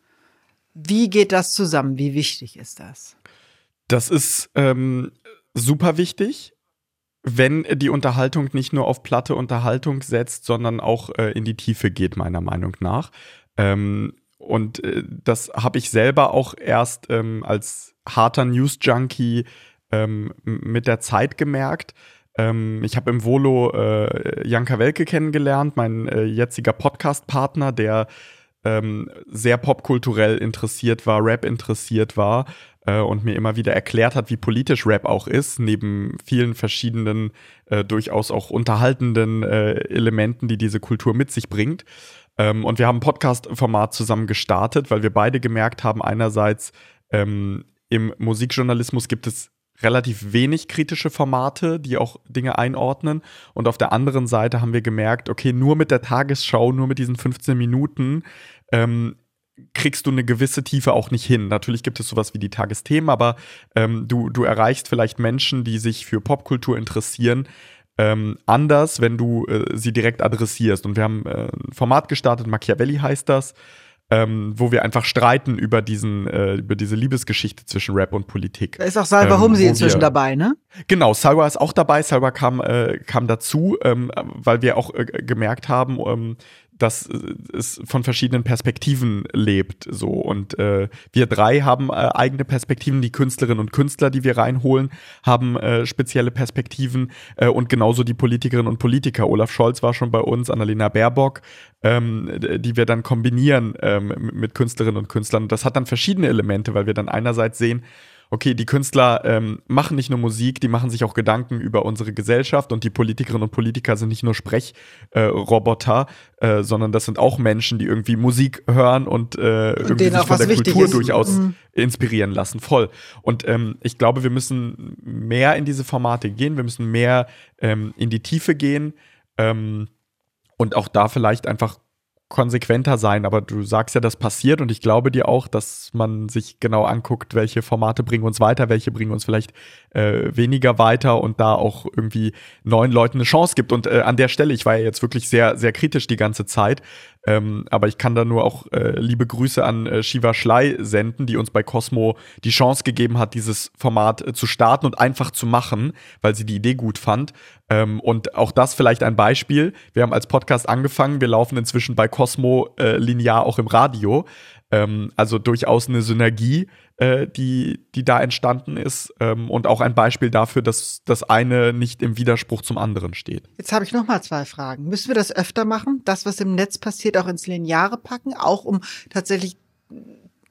Wie geht das zusammen? Wie wichtig ist das? Das ist ähm, super wichtig, wenn die Unterhaltung nicht nur auf platte Unterhaltung setzt, sondern auch äh, in die Tiefe geht, meiner Meinung nach. Ähm, und äh, das habe ich selber auch erst ähm, als harter News-Junkie ähm, mit der Zeit gemerkt. Ähm, ich habe im Volo äh, Janka Welke kennengelernt, mein äh, jetziger Podcast-Partner, der ähm, sehr popkulturell interessiert war, Rap interessiert war äh, und mir immer wieder erklärt hat, wie politisch Rap auch ist, neben vielen verschiedenen, äh, durchaus auch unterhaltenden äh, Elementen, die diese Kultur mit sich bringt. Ähm, und wir haben ein Podcast-Format zusammen gestartet, weil wir beide gemerkt haben, einerseits ähm, im Musikjournalismus gibt es relativ wenig kritische Formate, die auch Dinge einordnen. Und auf der anderen Seite haben wir gemerkt, okay, nur mit der Tagesschau, nur mit diesen fünfzehn Minuten ähm, kriegst du eine gewisse Tiefe auch nicht hin. Natürlich gibt es sowas wie die Tagesthemen, aber ähm, du, du erreichst vielleicht Menschen, die sich für Popkultur interessieren, ähm, anders, wenn du äh, sie direkt adressierst. Und wir haben äh, ein Format gestartet, Machiavelli heißt das, Ähm, wo wir einfach streiten über diesen äh, über diese Liebesgeschichte zwischen Rap und Politik. Da ist auch Salwa ähm, Humsi inzwischen wir, dabei, ne? Genau, Salwa ist auch dabei. Salwa kam äh, kam dazu, ähm, weil wir auch äh, gemerkt haben, ähm, dass es von verschiedenen Perspektiven lebt, so, und äh, wir drei haben äh, eigene Perspektiven, die Künstlerinnen und Künstler, die wir reinholen, haben äh, spezielle Perspektiven äh, und genauso die Politikerinnen und Politiker. Olaf Scholz war schon bei uns, Annalena Baerbock, ähm, die wir dann kombinieren ähm, mit Künstlerinnen und Künstlern. Und das hat dann verschiedene Elemente, weil wir dann einerseits sehen, okay, die Künstler ähm, machen nicht nur Musik, die machen sich auch Gedanken über unsere Gesellschaft, und die Politikerinnen und Politiker sind nicht nur Sprechroboter, äh, äh, sondern das sind auch Menschen, die irgendwie Musik hören und, äh, und irgendwie sich von der Kultur ist. durchaus mhm. inspirieren lassen. Voll. Und ähm, ich glaube, wir müssen mehr in diese Formate gehen, wir müssen mehr ähm, in die Tiefe gehen ähm, und auch da vielleicht einfach konsequenter sein, aber du sagst ja, das passiert, und ich glaube dir auch, dass man sich genau anguckt, welche Formate bringen uns weiter, welche bringen uns vielleicht äh, weniger weiter, und da auch irgendwie neuen Leuten eine Chance gibt. Und äh, an der Stelle, ich war ja jetzt wirklich sehr, sehr kritisch die ganze Zeit, ähm, aber ich kann da nur auch äh, liebe Grüße an äh, Shiva Schley senden, die uns bei Cosmo die Chance gegeben hat, dieses Format äh, zu starten und einfach zu machen, weil sie die Idee gut fand. Ähm, und auch das vielleicht ein Beispiel. Wir haben als Podcast angefangen, wir laufen inzwischen bei Cosmo äh, linear auch im Radio. Ähm, also durchaus eine Synergie, äh, die, die da entstanden ist, ähm, und auch ein Beispiel dafür, dass das eine nicht im Widerspruch zum anderen steht. Jetzt habe ich noch mal zwei Fragen. Müssen wir das öfter machen? Das, was im Netz passiert, auch ins Lineare packen? Auch um tatsächlich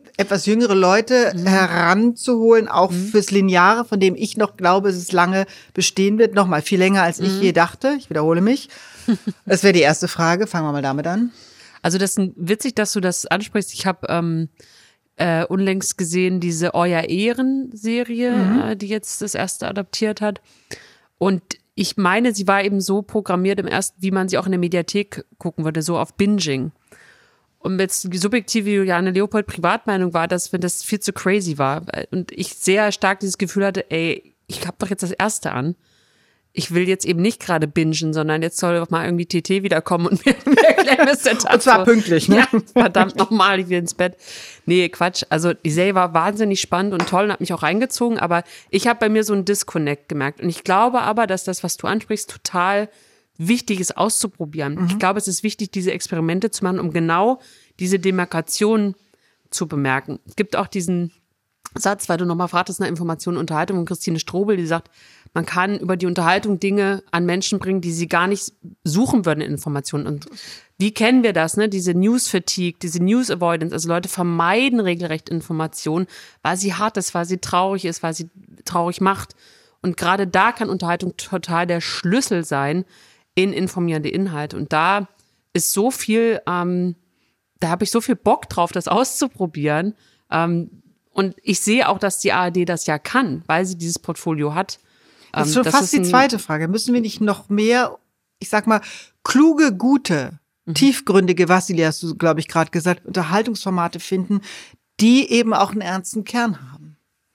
etwas jüngere Leute mhm. heranzuholen, auch mhm. fürs Lineare, von dem ich noch glaube, dass es lange bestehen wird, noch mal viel länger, als mhm. ich je dachte. Ich wiederhole mich. Das wäre die erste Frage. Fangen wir mal damit an. Also das ist witzig, dass du das ansprichst. Ich habe ähm, äh, unlängst gesehen diese Euer Ehren-Serie, mhm. äh, die jetzt das erste adaptiert hat. Und ich meine, sie war eben so programmiert im ersten, wie man sie auch in der Mediathek gucken würde, so auf Binging. Und jetzt die subjektive Juliane Leopold Privatmeinung war, dass wenn das viel zu crazy war und ich sehr stark dieses Gefühl hatte, ey, ich hab doch jetzt das erste an. Ich will jetzt eben nicht gerade bingen, sondern jetzt soll doch mal irgendwie T T wiederkommen und mir, mir erklären, was der Tag Und zwar so. Pünktlich, ne? Ja, verdammt nochmal, ich will ins Bett. Nee, Quatsch. Also die Serie war wahnsinnig spannend und toll und hat mich auch reingezogen, aber ich habe bei mir so einen Disconnect gemerkt. Und ich glaube aber, dass das, was du ansprichst, total wichtig ist auszuprobieren. Mhm. Ich glaube, es ist wichtig, diese Experimente zu machen, um genau diese Demarkation zu bemerken. Es gibt auch diesen Satz, weil du nochmal fragtest nach Information und Unterhaltung von Christine Strobel, die sagt, man kann über die Unterhaltung Dinge an Menschen bringen, die sie gar nicht suchen würden in Informationen. Und wie kennen wir das, ne? Diese News-Fatigue, diese News-Avoidance, also Leute vermeiden regelrecht Informationen, weil sie hart ist, weil sie traurig ist, weil sie traurig macht. Und gerade da kann Unterhaltung total der Schlüssel sein in informierende Inhalte. Und da ist so viel, ähm, da habe ich so viel Bock drauf, das auszuprobieren. Ähm, und ich sehe auch, dass die A R D das ja kann, weil sie dieses Portfolio hat. Ähm, das ist schon das fast ist die ein, zweite Frage. Müssen wir nicht noch mehr, ich sag mal, kluge, gute, mhm. tiefgründige, Vassili, hast du, glaube ich, gerade gesagt, Unterhaltungsformate finden, die eben auch einen ernsten Kern haben?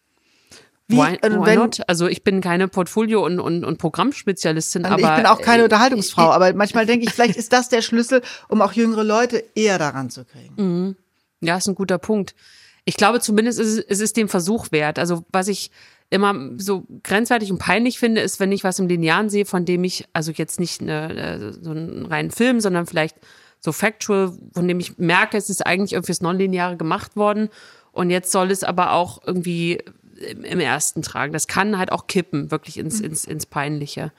Wie, why, äh, why wenn, not? Also ich bin keine Portfolio- und, und, und Programmspezialistin, und aber ich bin auch keine äh, Unterhaltungsfrau, ich, aber manchmal denke ich, vielleicht ist das der Schlüssel, um auch jüngere Leute eher daran zu kriegen. Mhm. Ja, ist ein guter Punkt. Ich glaube zumindest, ist es, es ist dem Versuch wert. Also was ich immer so grenzwertig und peinlich finde, ist, wenn ich was im Linearen sehe, von dem ich, also jetzt nicht eine, so einen reinen Film, sondern vielleicht so factual, von dem ich merke, es ist eigentlich irgendwie fürs Nonlineare gemacht worden und jetzt soll es aber auch irgendwie im ersten tragen. Das kann halt auch kippen, wirklich ins, ins, ins Peinliche.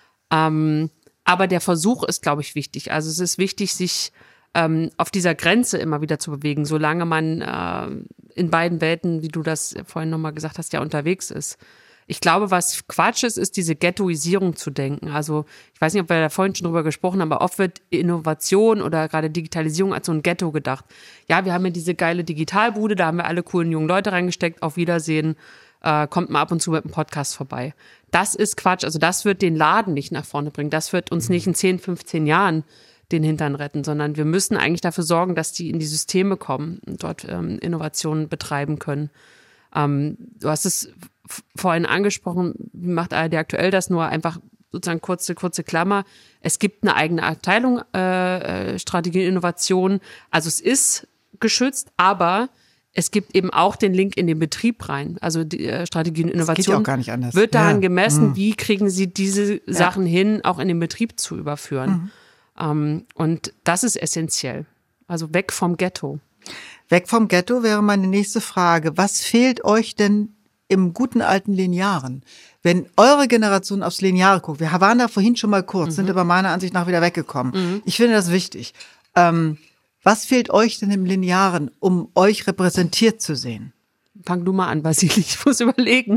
Ähm, aber der Versuch ist, glaube ich, wichtig. Also es ist wichtig, sich ähm, auf dieser Grenze immer wieder zu bewegen, solange man äh, in beiden Welten, wie du das vorhin nochmal gesagt hast, ja unterwegs ist. Ich glaube, was Quatsch ist, ist diese Ghettoisierung zu denken. Also ich weiß nicht, ob wir da vorhin schon drüber gesprochen haben, aber oft wird Innovation oder gerade Digitalisierung als so ein Ghetto gedacht. Ja, wir haben ja diese geile Digitalbude, da haben wir alle coolen jungen Leute reingesteckt, auf Wiedersehen, äh, kommt mal ab und zu mit einem Podcast vorbei. Das ist Quatsch, also das wird den Laden nicht nach vorne bringen, das wird uns nicht in zehn, fünfzehn Jahren den Hintern retten, sondern wir müssen eigentlich dafür sorgen, dass die in die Systeme kommen und dort ähm, Innovationen betreiben können. Ähm, du hast es f- vorhin angesprochen, wie macht A R D aktuell das? Nur einfach sozusagen kurze, kurze Klammer. Es gibt eine eigene Abteilung äh, Strategie und Innovation. Also es ist geschützt, aber es gibt eben auch den Link in den Betrieb rein. Also die äh, Strategie und Innovation das geht ja auch gar nicht anders. wird daran ja. gemessen, mhm. wie kriegen sie diese ja. Sachen hin, auch in den Betrieb zu überführen. Mhm. Um, und das ist essentiell. Also weg vom Ghetto. Weg vom Ghetto wäre meine nächste Frage. Was fehlt euch denn im guten alten Linearen? Wenn eure Generation aufs Lineare guckt, wir waren da vorhin schon mal kurz, mhm. sind aber meiner Ansicht nach wieder weggekommen. Mhm. Ich finde das wichtig. Ähm, was fehlt euch denn im Linearen, um euch repräsentiert zu sehen? Fang du mal an, Vassili, ich muss überlegen.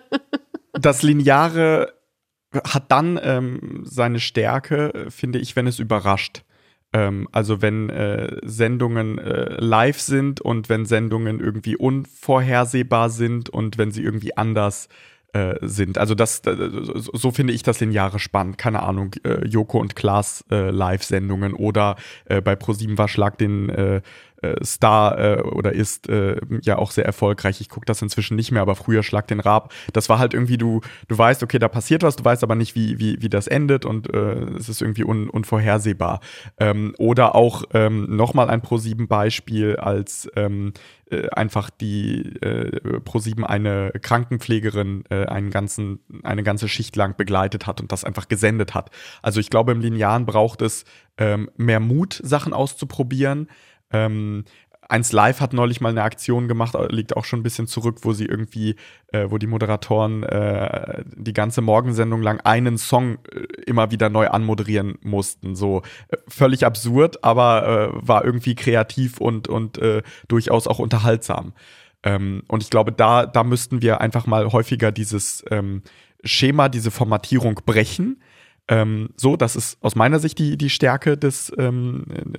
Das Lineare hat dann ähm, seine Stärke, finde ich, wenn es überrascht. Ähm, also wenn äh, Sendungen äh, live sind und wenn Sendungen irgendwie unvorhersehbar sind und wenn sie irgendwie anders äh, sind. Also das, so, so finde ich das Lineare spannend. Keine Ahnung, äh, Joko und Klaas äh, Live-Sendungen oder äh, bei ProSieben war Schlag den äh, Star äh, oder ist äh, ja auch sehr erfolgreich. Ich gucke das inzwischen nicht mehr, aber früher Schlag den Raab. Das war halt irgendwie, du du weißt, okay, da passiert was, du weißt aber nicht, wie wie wie das endet und äh, es ist irgendwie un, unvorhersehbar. Ähm, oder auch ähm, nochmal ein ProSieben-Beispiel, als ähm, äh, einfach die äh, ProSieben eine Krankenpflegerin äh, einen ganzen eine ganze Schicht lang begleitet hat und das einfach gesendet hat. Also ich glaube, im Linearen braucht es ähm, mehr Mut, Sachen auszuprobieren. Ähm, eins Live hat neulich mal eine Aktion gemacht, liegt auch schon ein bisschen zurück, wo sie irgendwie, äh, wo die Moderatoren äh, die ganze Morgensendung lang einen Song äh, immer wieder neu anmoderieren mussten. So äh, völlig absurd, aber äh, war irgendwie kreativ und, und äh, durchaus auch unterhaltsam. Ähm, und ich glaube, da, da müssten wir einfach mal häufiger dieses ähm, Schema, diese Formatierung brechen. Ähm, so, das ist aus meiner Sicht die, die Stärke des, ähm,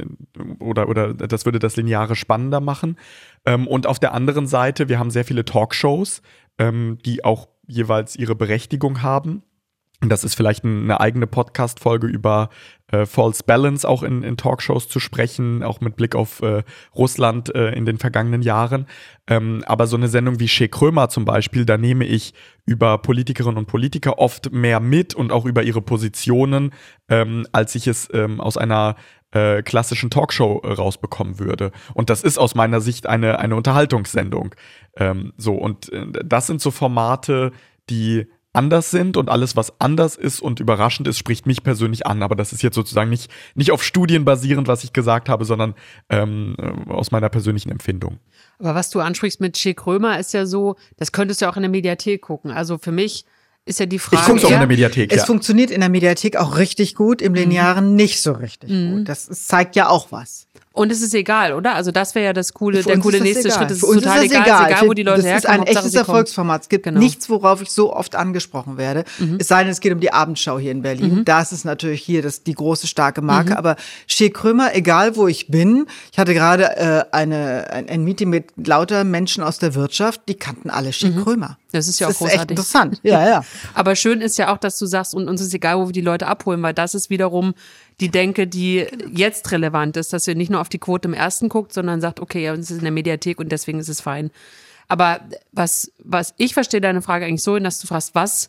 oder, oder das würde das Lineare spannender machen. Ähm, und auf der anderen Seite, wir haben sehr viele Talkshows, ähm, die auch jeweils ihre Berechtigung haben. Und das ist vielleicht eine eigene Podcast-Folge über äh, False Balance auch in, in Talkshows zu sprechen, auch mit Blick auf äh, Russland äh, in den vergangenen Jahren. Ähm, aber so eine Sendung wie Shea Krömer zum Beispiel, da nehme ich über Politikerinnen und Politiker oft mehr mit und auch über ihre Positionen, ähm, als ich es ähm, aus einer äh, klassischen Talkshow äh, rausbekommen würde. Und das ist aus meiner Sicht eine, eine Unterhaltungssendung. Ähm, so, und äh, das sind so Formate, die anders sind, und alles, was anders ist und überraschend ist, spricht mich persönlich an. Aber das ist jetzt sozusagen nicht, nicht auf Studien basierend, was ich gesagt habe, sondern ähm, aus meiner persönlichen Empfindung. Aber was du ansprichst mit Shea Krömer ist ja so, das könntest du ja auch in der Mediathek gucken. Also für mich ist ja die Frage. Ich gucke es auch in der Mediathek, Es ja. funktioniert in der Mediathek auch richtig gut, im Linearen Mhm. nicht so richtig Mhm. gut. Das ist, zeigt ja auch was. Und es ist egal, oder? Also das wäre ja das coole, Für der uns coole ist das nächste egal. Schritt. Es ist Für uns total ist das egal, egal. ist egal, wo die Leute das herkommen. ist ein Hauptsache, echtes sie kommen. Erfolgsformat. Es gibt Genau. nichts, worauf ich so oft angesprochen werde. Mhm. Es sei denn, es geht um die Abendschau hier in Berlin. Mhm. Da ist es natürlich hier das, die große, starke Marke. Mhm. Aber Shea Krömer, egal wo ich bin, ich hatte gerade äh, eine, ein, ein Meeting mit lauter Menschen aus der Wirtschaft, die kannten alle Shea Mhm. Krömer. Das ist ja auch das ist großartig. echt interessant. Ja, ja. Aber schön ist ja auch, dass du sagst, und uns ist egal, wo wir die Leute abholen, weil das ist wiederum die Denke, die jetzt relevant ist, dass ihr nicht nur auf die Quote im ersten guckt, sondern sagt, okay, ja, es ist in der Mediathek und deswegen ist es fein. Aber was, was ich verstehe deine Frage eigentlich so, dass du fragst, was,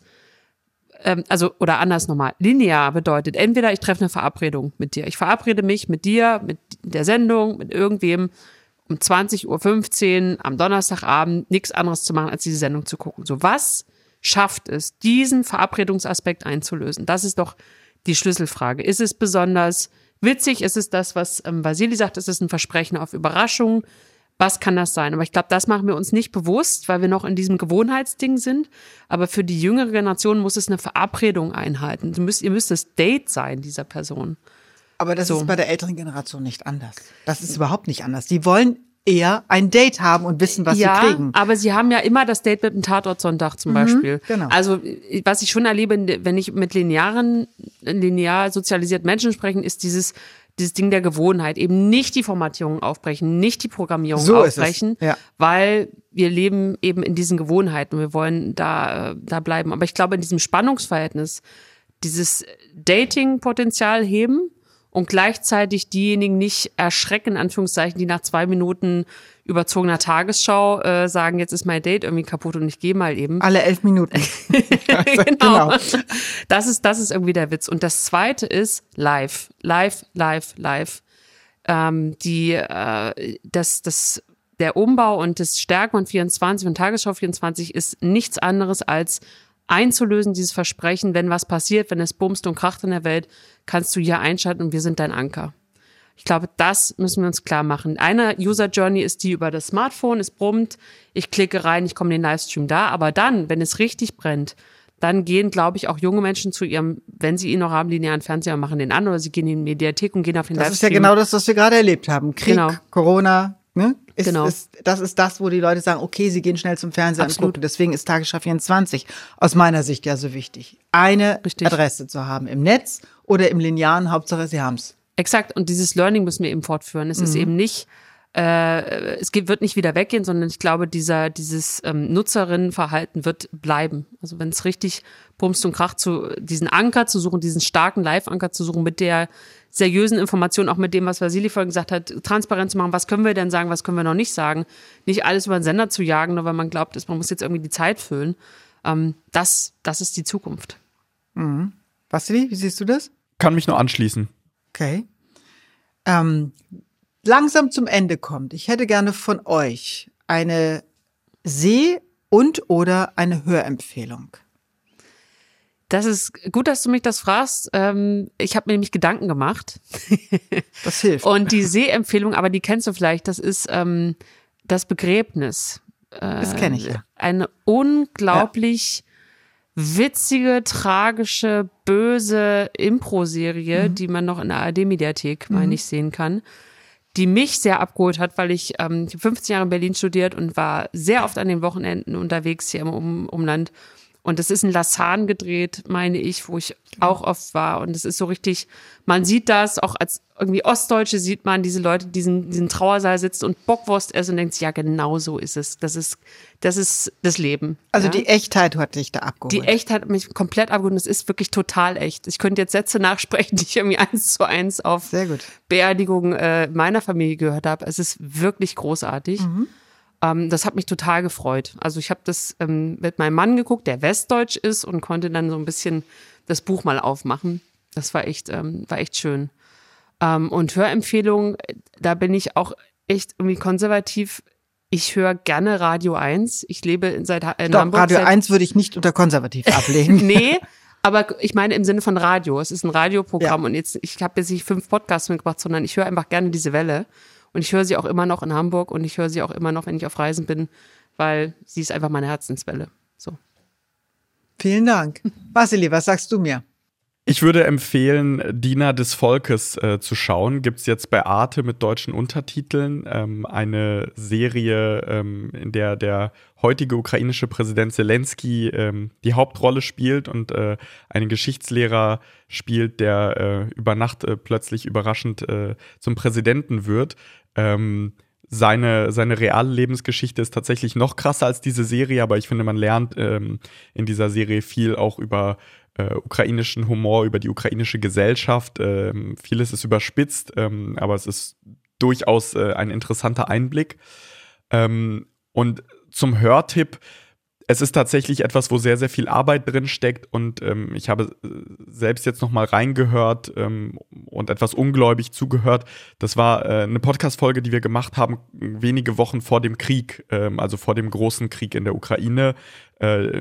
ähm, also, oder anders nochmal, linear bedeutet, entweder ich treffe eine Verabredung mit dir. Ich verabrede mich mit dir, mit der Sendung, mit irgendwem um zwanzig Uhr fünfzehn am Donnerstagabend nichts anderes zu machen, als diese Sendung zu gucken. So, was schafft es, diesen Verabredungsaspekt einzulösen? Das ist doch die Schlüsselfrage. Ist es besonders witzig? Ist es das, was ähm, Vasili sagt? Ist es ein Versprechen auf Überraschung? Was kann das sein? Aber ich glaube, das machen wir uns nicht bewusst, weil wir noch in diesem Gewohnheitsding sind. Aber für die jüngere Generation muss es eine Verabredung einhalten. Du müsst, ihr müsst das Date sein, dieser Person. Aber das So. ist bei der älteren Generation nicht anders. Das ist überhaupt nicht anders. Die wollen eher ein Date haben und wissen, was ja, sie kriegen. aber sie haben ja immer das Date mit dem Tatortsonntag zum Beispiel. genau. Also was ich schon erlebe, wenn ich mit linearen, linear sozialisierten Menschen spreche, ist dieses dieses Ding der Gewohnheit, eben nicht die Formatierung aufbrechen, nicht die Programmierung So ist es, aufbrechen, ja. weil wir leben eben in diesen Gewohnheiten. Wir wollen da, da bleiben. Aber ich glaube, in diesem Spannungsverhältnis dieses Dating-Potenzial heben und gleichzeitig diejenigen nicht erschrecken, in Anführungszeichen, die nach zwei Minuten überzogener Tagesschau äh, sagen, jetzt ist mein Date irgendwie kaputt und ich gehe mal eben. Alle elf Minuten. Genau. Das ist, das ist irgendwie der Witz. Und das Zweite ist live. Live, live, live. Ähm, die, äh, das, das, der Umbau und das Stärken von vierundzwanzig und Tagesschau vierundzwanzig ist nichts anderes als einzulösen, dieses Versprechen, wenn was passiert, wenn es bumst und kracht in der Welt, kannst du hier einschalten und wir sind dein Anker. Ich glaube, das müssen wir uns klar machen. Eine User Journey ist die über das Smartphone, es brummt, ich klicke rein, ich komme in den Livestream da, aber dann, wenn es richtig brennt, dann gehen, glaube ich, auch junge Menschen zu ihrem, wenn sie ihn noch haben, linearen Fernseher, machen den an oder sie gehen in die Mediathek und gehen auf den Das Livestream. ist ja genau das, was wir gerade erlebt haben. Krieg, Genau. Corona, ne? Ist, Genau. ist, das ist das, wo die Leute sagen, okay, sie gehen schnell zum Fernseher und Absolut. gucken. Deswegen ist Tagesschau vierundzwanzig aus meiner Sicht ja so wichtig. Eine Richtig. Adresse zu haben im Netz oder im Linearen, Hauptsache sie haben's. Exakt, und dieses Learning müssen wir eben fortführen. Es ist eben nicht, äh, es geht, wird nicht wieder weggehen, sondern ich glaube, dieser, dieses ähm, Nutzerinnenverhalten wird bleiben. Also wenn es richtig bumst und kracht, zu, diesen Anker zu suchen, diesen starken Live-Anker zu suchen, mit der seriösen Information, auch mit dem, was Vasili vorhin gesagt hat, transparent zu machen, was können wir denn sagen, was können wir noch nicht sagen, nicht alles über den Sender zu jagen, nur weil man glaubt, dass man muss jetzt irgendwie die Zeit füllen. Ähm, das, das ist die Zukunft. Mhm. Vasili, wie siehst du das? Kann mich nur anschließen. Okay. Ähm, langsam zum Ende kommt. Ich hätte gerne von euch eine Seh- und oder eine Hörempfehlung. Das ist gut, dass du mich das fragst. Ähm, ich habe mir nämlich Gedanken gemacht. Das hilft. Und die Sehempfehlung, aber die kennst du vielleicht, das ist ähm, das Begräbnis. Äh, Das kenne ich, ja. Eine unglaublich witzige, tragische, böse Impro-Serie, mhm. die man noch in der A R D-Mediathek, meine Mhm. ich, sehen kann, die mich sehr abgeholt hat, weil ich, ähm, ich habe fünfzehn Jahre in Berlin studiert und war sehr oft an den Wochenenden unterwegs hier im um Umland. Und es ist in Lassan gedreht, meine ich, wo ich auch oft war. Und es ist so richtig, man sieht das, auch als irgendwie Ostdeutsche sieht man diese Leute, die diesen, diesen Trauersaal sitzen und Bockwurst essen und denkt sich, ja, genau so ist es. Das ist, das ist das Leben. Also ja? die Echtheit hat dich da abgeholt. Die Echtheit hat mich komplett abgeholt. Es ist wirklich total echt. Ich könnte jetzt Sätze nachsprechen, die ich irgendwie eins zu eins auf Sehr gut. Beerdigungen äh, meiner Familie gehört habe. Es ist wirklich großartig. Mhm. Ähm, das hat mich total gefreut. Also ich habe das ähm, mit meinem Mann geguckt, der westdeutsch ist und konnte dann so ein bisschen das Buch mal aufmachen. Das war echt, ähm, war echt schön. Ähm, und Hörempfehlungen, da bin ich auch echt irgendwie konservativ. Ich höre gerne Radio eins. Ich lebe in, seit in Doch, Hamburg. Radio seit, eins würde ich nicht unter konservativ ablegen. Nee, aber ich meine im Sinne von Radio. Es ist ein Radioprogramm Ja. und jetzt, ich habe jetzt nicht fünf Podcasts mitgebracht, sondern ich höre einfach gerne diese Welle. Und ich höre sie auch immer noch in Hamburg und ich höre sie auch immer noch, wenn ich auf Reisen bin, weil sie ist einfach meine Herzenswelle. So. Vielen Dank. Vasili, was sagst du mir? Ich würde empfehlen, Diener des Volkes äh, zu schauen. Gibt's jetzt bei Arte mit deutschen Untertiteln. Ähm, eine Serie, ähm, in der der heutige ukrainische Präsident Zelensky ähm, die Hauptrolle spielt und äh, einen Geschichtslehrer spielt, der äh, über Nacht äh, plötzlich überraschend äh, zum Präsidenten wird. Ähm, Seine, seine reale Lebensgeschichte ist tatsächlich noch krasser als diese Serie, aber ich finde, man lernt ähm, in dieser Serie viel auch über äh, ukrainischen Humor, über die ukrainische Gesellschaft. Ähm, vieles ist überspitzt, ähm, aber es ist durchaus äh, ein interessanter Einblick. Ähm, und zum Hörtipp, es ist tatsächlich etwas, wo sehr, sehr viel Arbeit drin steckt und ähm, ich habe selbst jetzt noch mal reingehört ähm, und etwas ungläubig zugehört. Das war äh, eine Podcast-Folge, die wir gemacht haben, wenige Wochen vor dem Krieg, ähm, also vor dem großen Krieg in der Ukraine. Äh,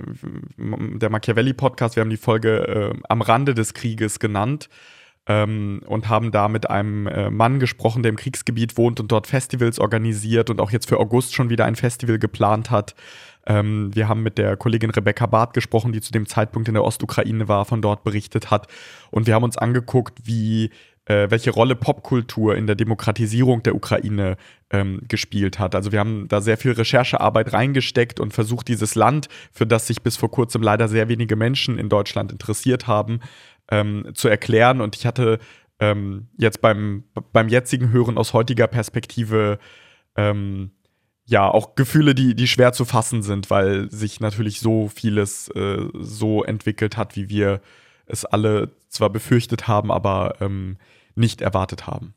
der Machiavelli-Podcast, wir haben die Folge äh, am Rande des Krieges genannt. Ähm, und haben da mit einem äh, Mann gesprochen, der im Kriegsgebiet wohnt und dort Festivals organisiert und auch jetzt für August schon wieder ein Festival geplant hat. Ähm, wir haben mit der Kollegin Rebecca Barth gesprochen, die zu dem Zeitpunkt in der Ostukraine war, von dort berichtet hat. Und wir haben uns angeguckt, wie äh, welche Rolle Popkultur in der Demokratisierung der Ukraine ähm, gespielt hat. Also wir haben da sehr viel Recherchearbeit reingesteckt und versucht, dieses Land, für das sich bis vor kurzem leider sehr wenige Menschen in Deutschland interessiert haben, Ähm, zu erklären. Und ich hatte ähm, jetzt beim, beim jetzigen Hören aus heutiger Perspektive ähm, ja auch Gefühle, die, die schwer zu fassen sind, weil sich natürlich so vieles äh, so entwickelt hat, wie wir es alle zwar befürchtet haben, aber ähm, nicht erwartet haben.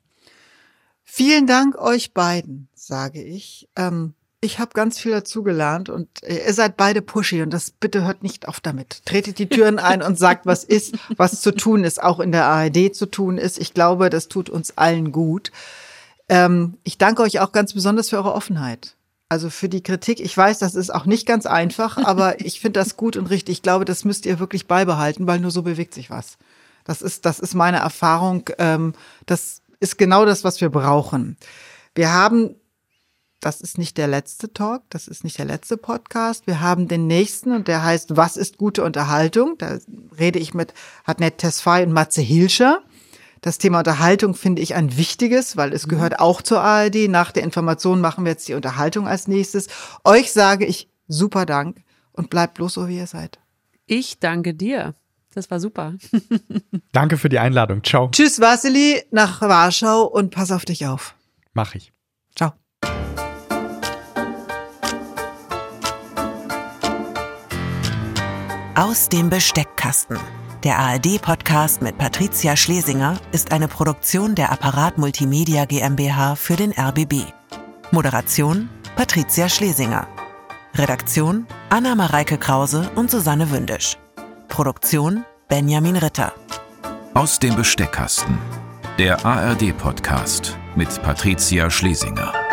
Vielen Dank euch beiden, sage ich. Ähm Ich habe ganz viel dazugelernt und ihr seid beide pushy und das bitte hört nicht auf damit. Tretet die Türen ein und sagt, was ist, was zu tun ist, auch in der A R D zu tun ist. Ich glaube, das tut uns allen gut. Ähm, ich danke euch auch ganz besonders für eure Offenheit. Also für die Kritik. Ich weiß, das ist auch nicht ganz einfach, aber ich finde das gut und richtig. Ich glaube, das müsst ihr wirklich beibehalten, weil nur so bewegt sich was. Das ist, das ist meine Erfahrung. Ähm, das ist genau das, was wir brauchen. Wir haben Das ist nicht der letzte Talk, das ist nicht der letzte Podcast. Wir haben den nächsten und der heißt Was ist gute Unterhaltung? Da rede ich mit Adnet Tesfaye und Matze Hilscher. Das Thema Unterhaltung finde ich ein wichtiges, weil es gehört auch zur A R D. Nach der Information machen wir jetzt die Unterhaltung als nächstes. Euch sage ich super Dank und bleibt bloß so, wie ihr seid. Ich danke dir. Das war super. Danke für die Einladung. Ciao. Tschüss, Vasili, nach Warschau und pass auf dich auf. Mach ich. Ciao. Aus dem Besteckkasten. Der A R D-Podcast mit Patricia Schlesinger ist eine Produktion der Apparat Multimedia GmbH für den R B B. Moderation Patricia Schlesinger. Redaktion Anna-Mareike Krause und Susanne Wündisch. Produktion Benjamin Ritter. Aus dem Besteckkasten. Der A R D-Podcast mit Patricia Schlesinger.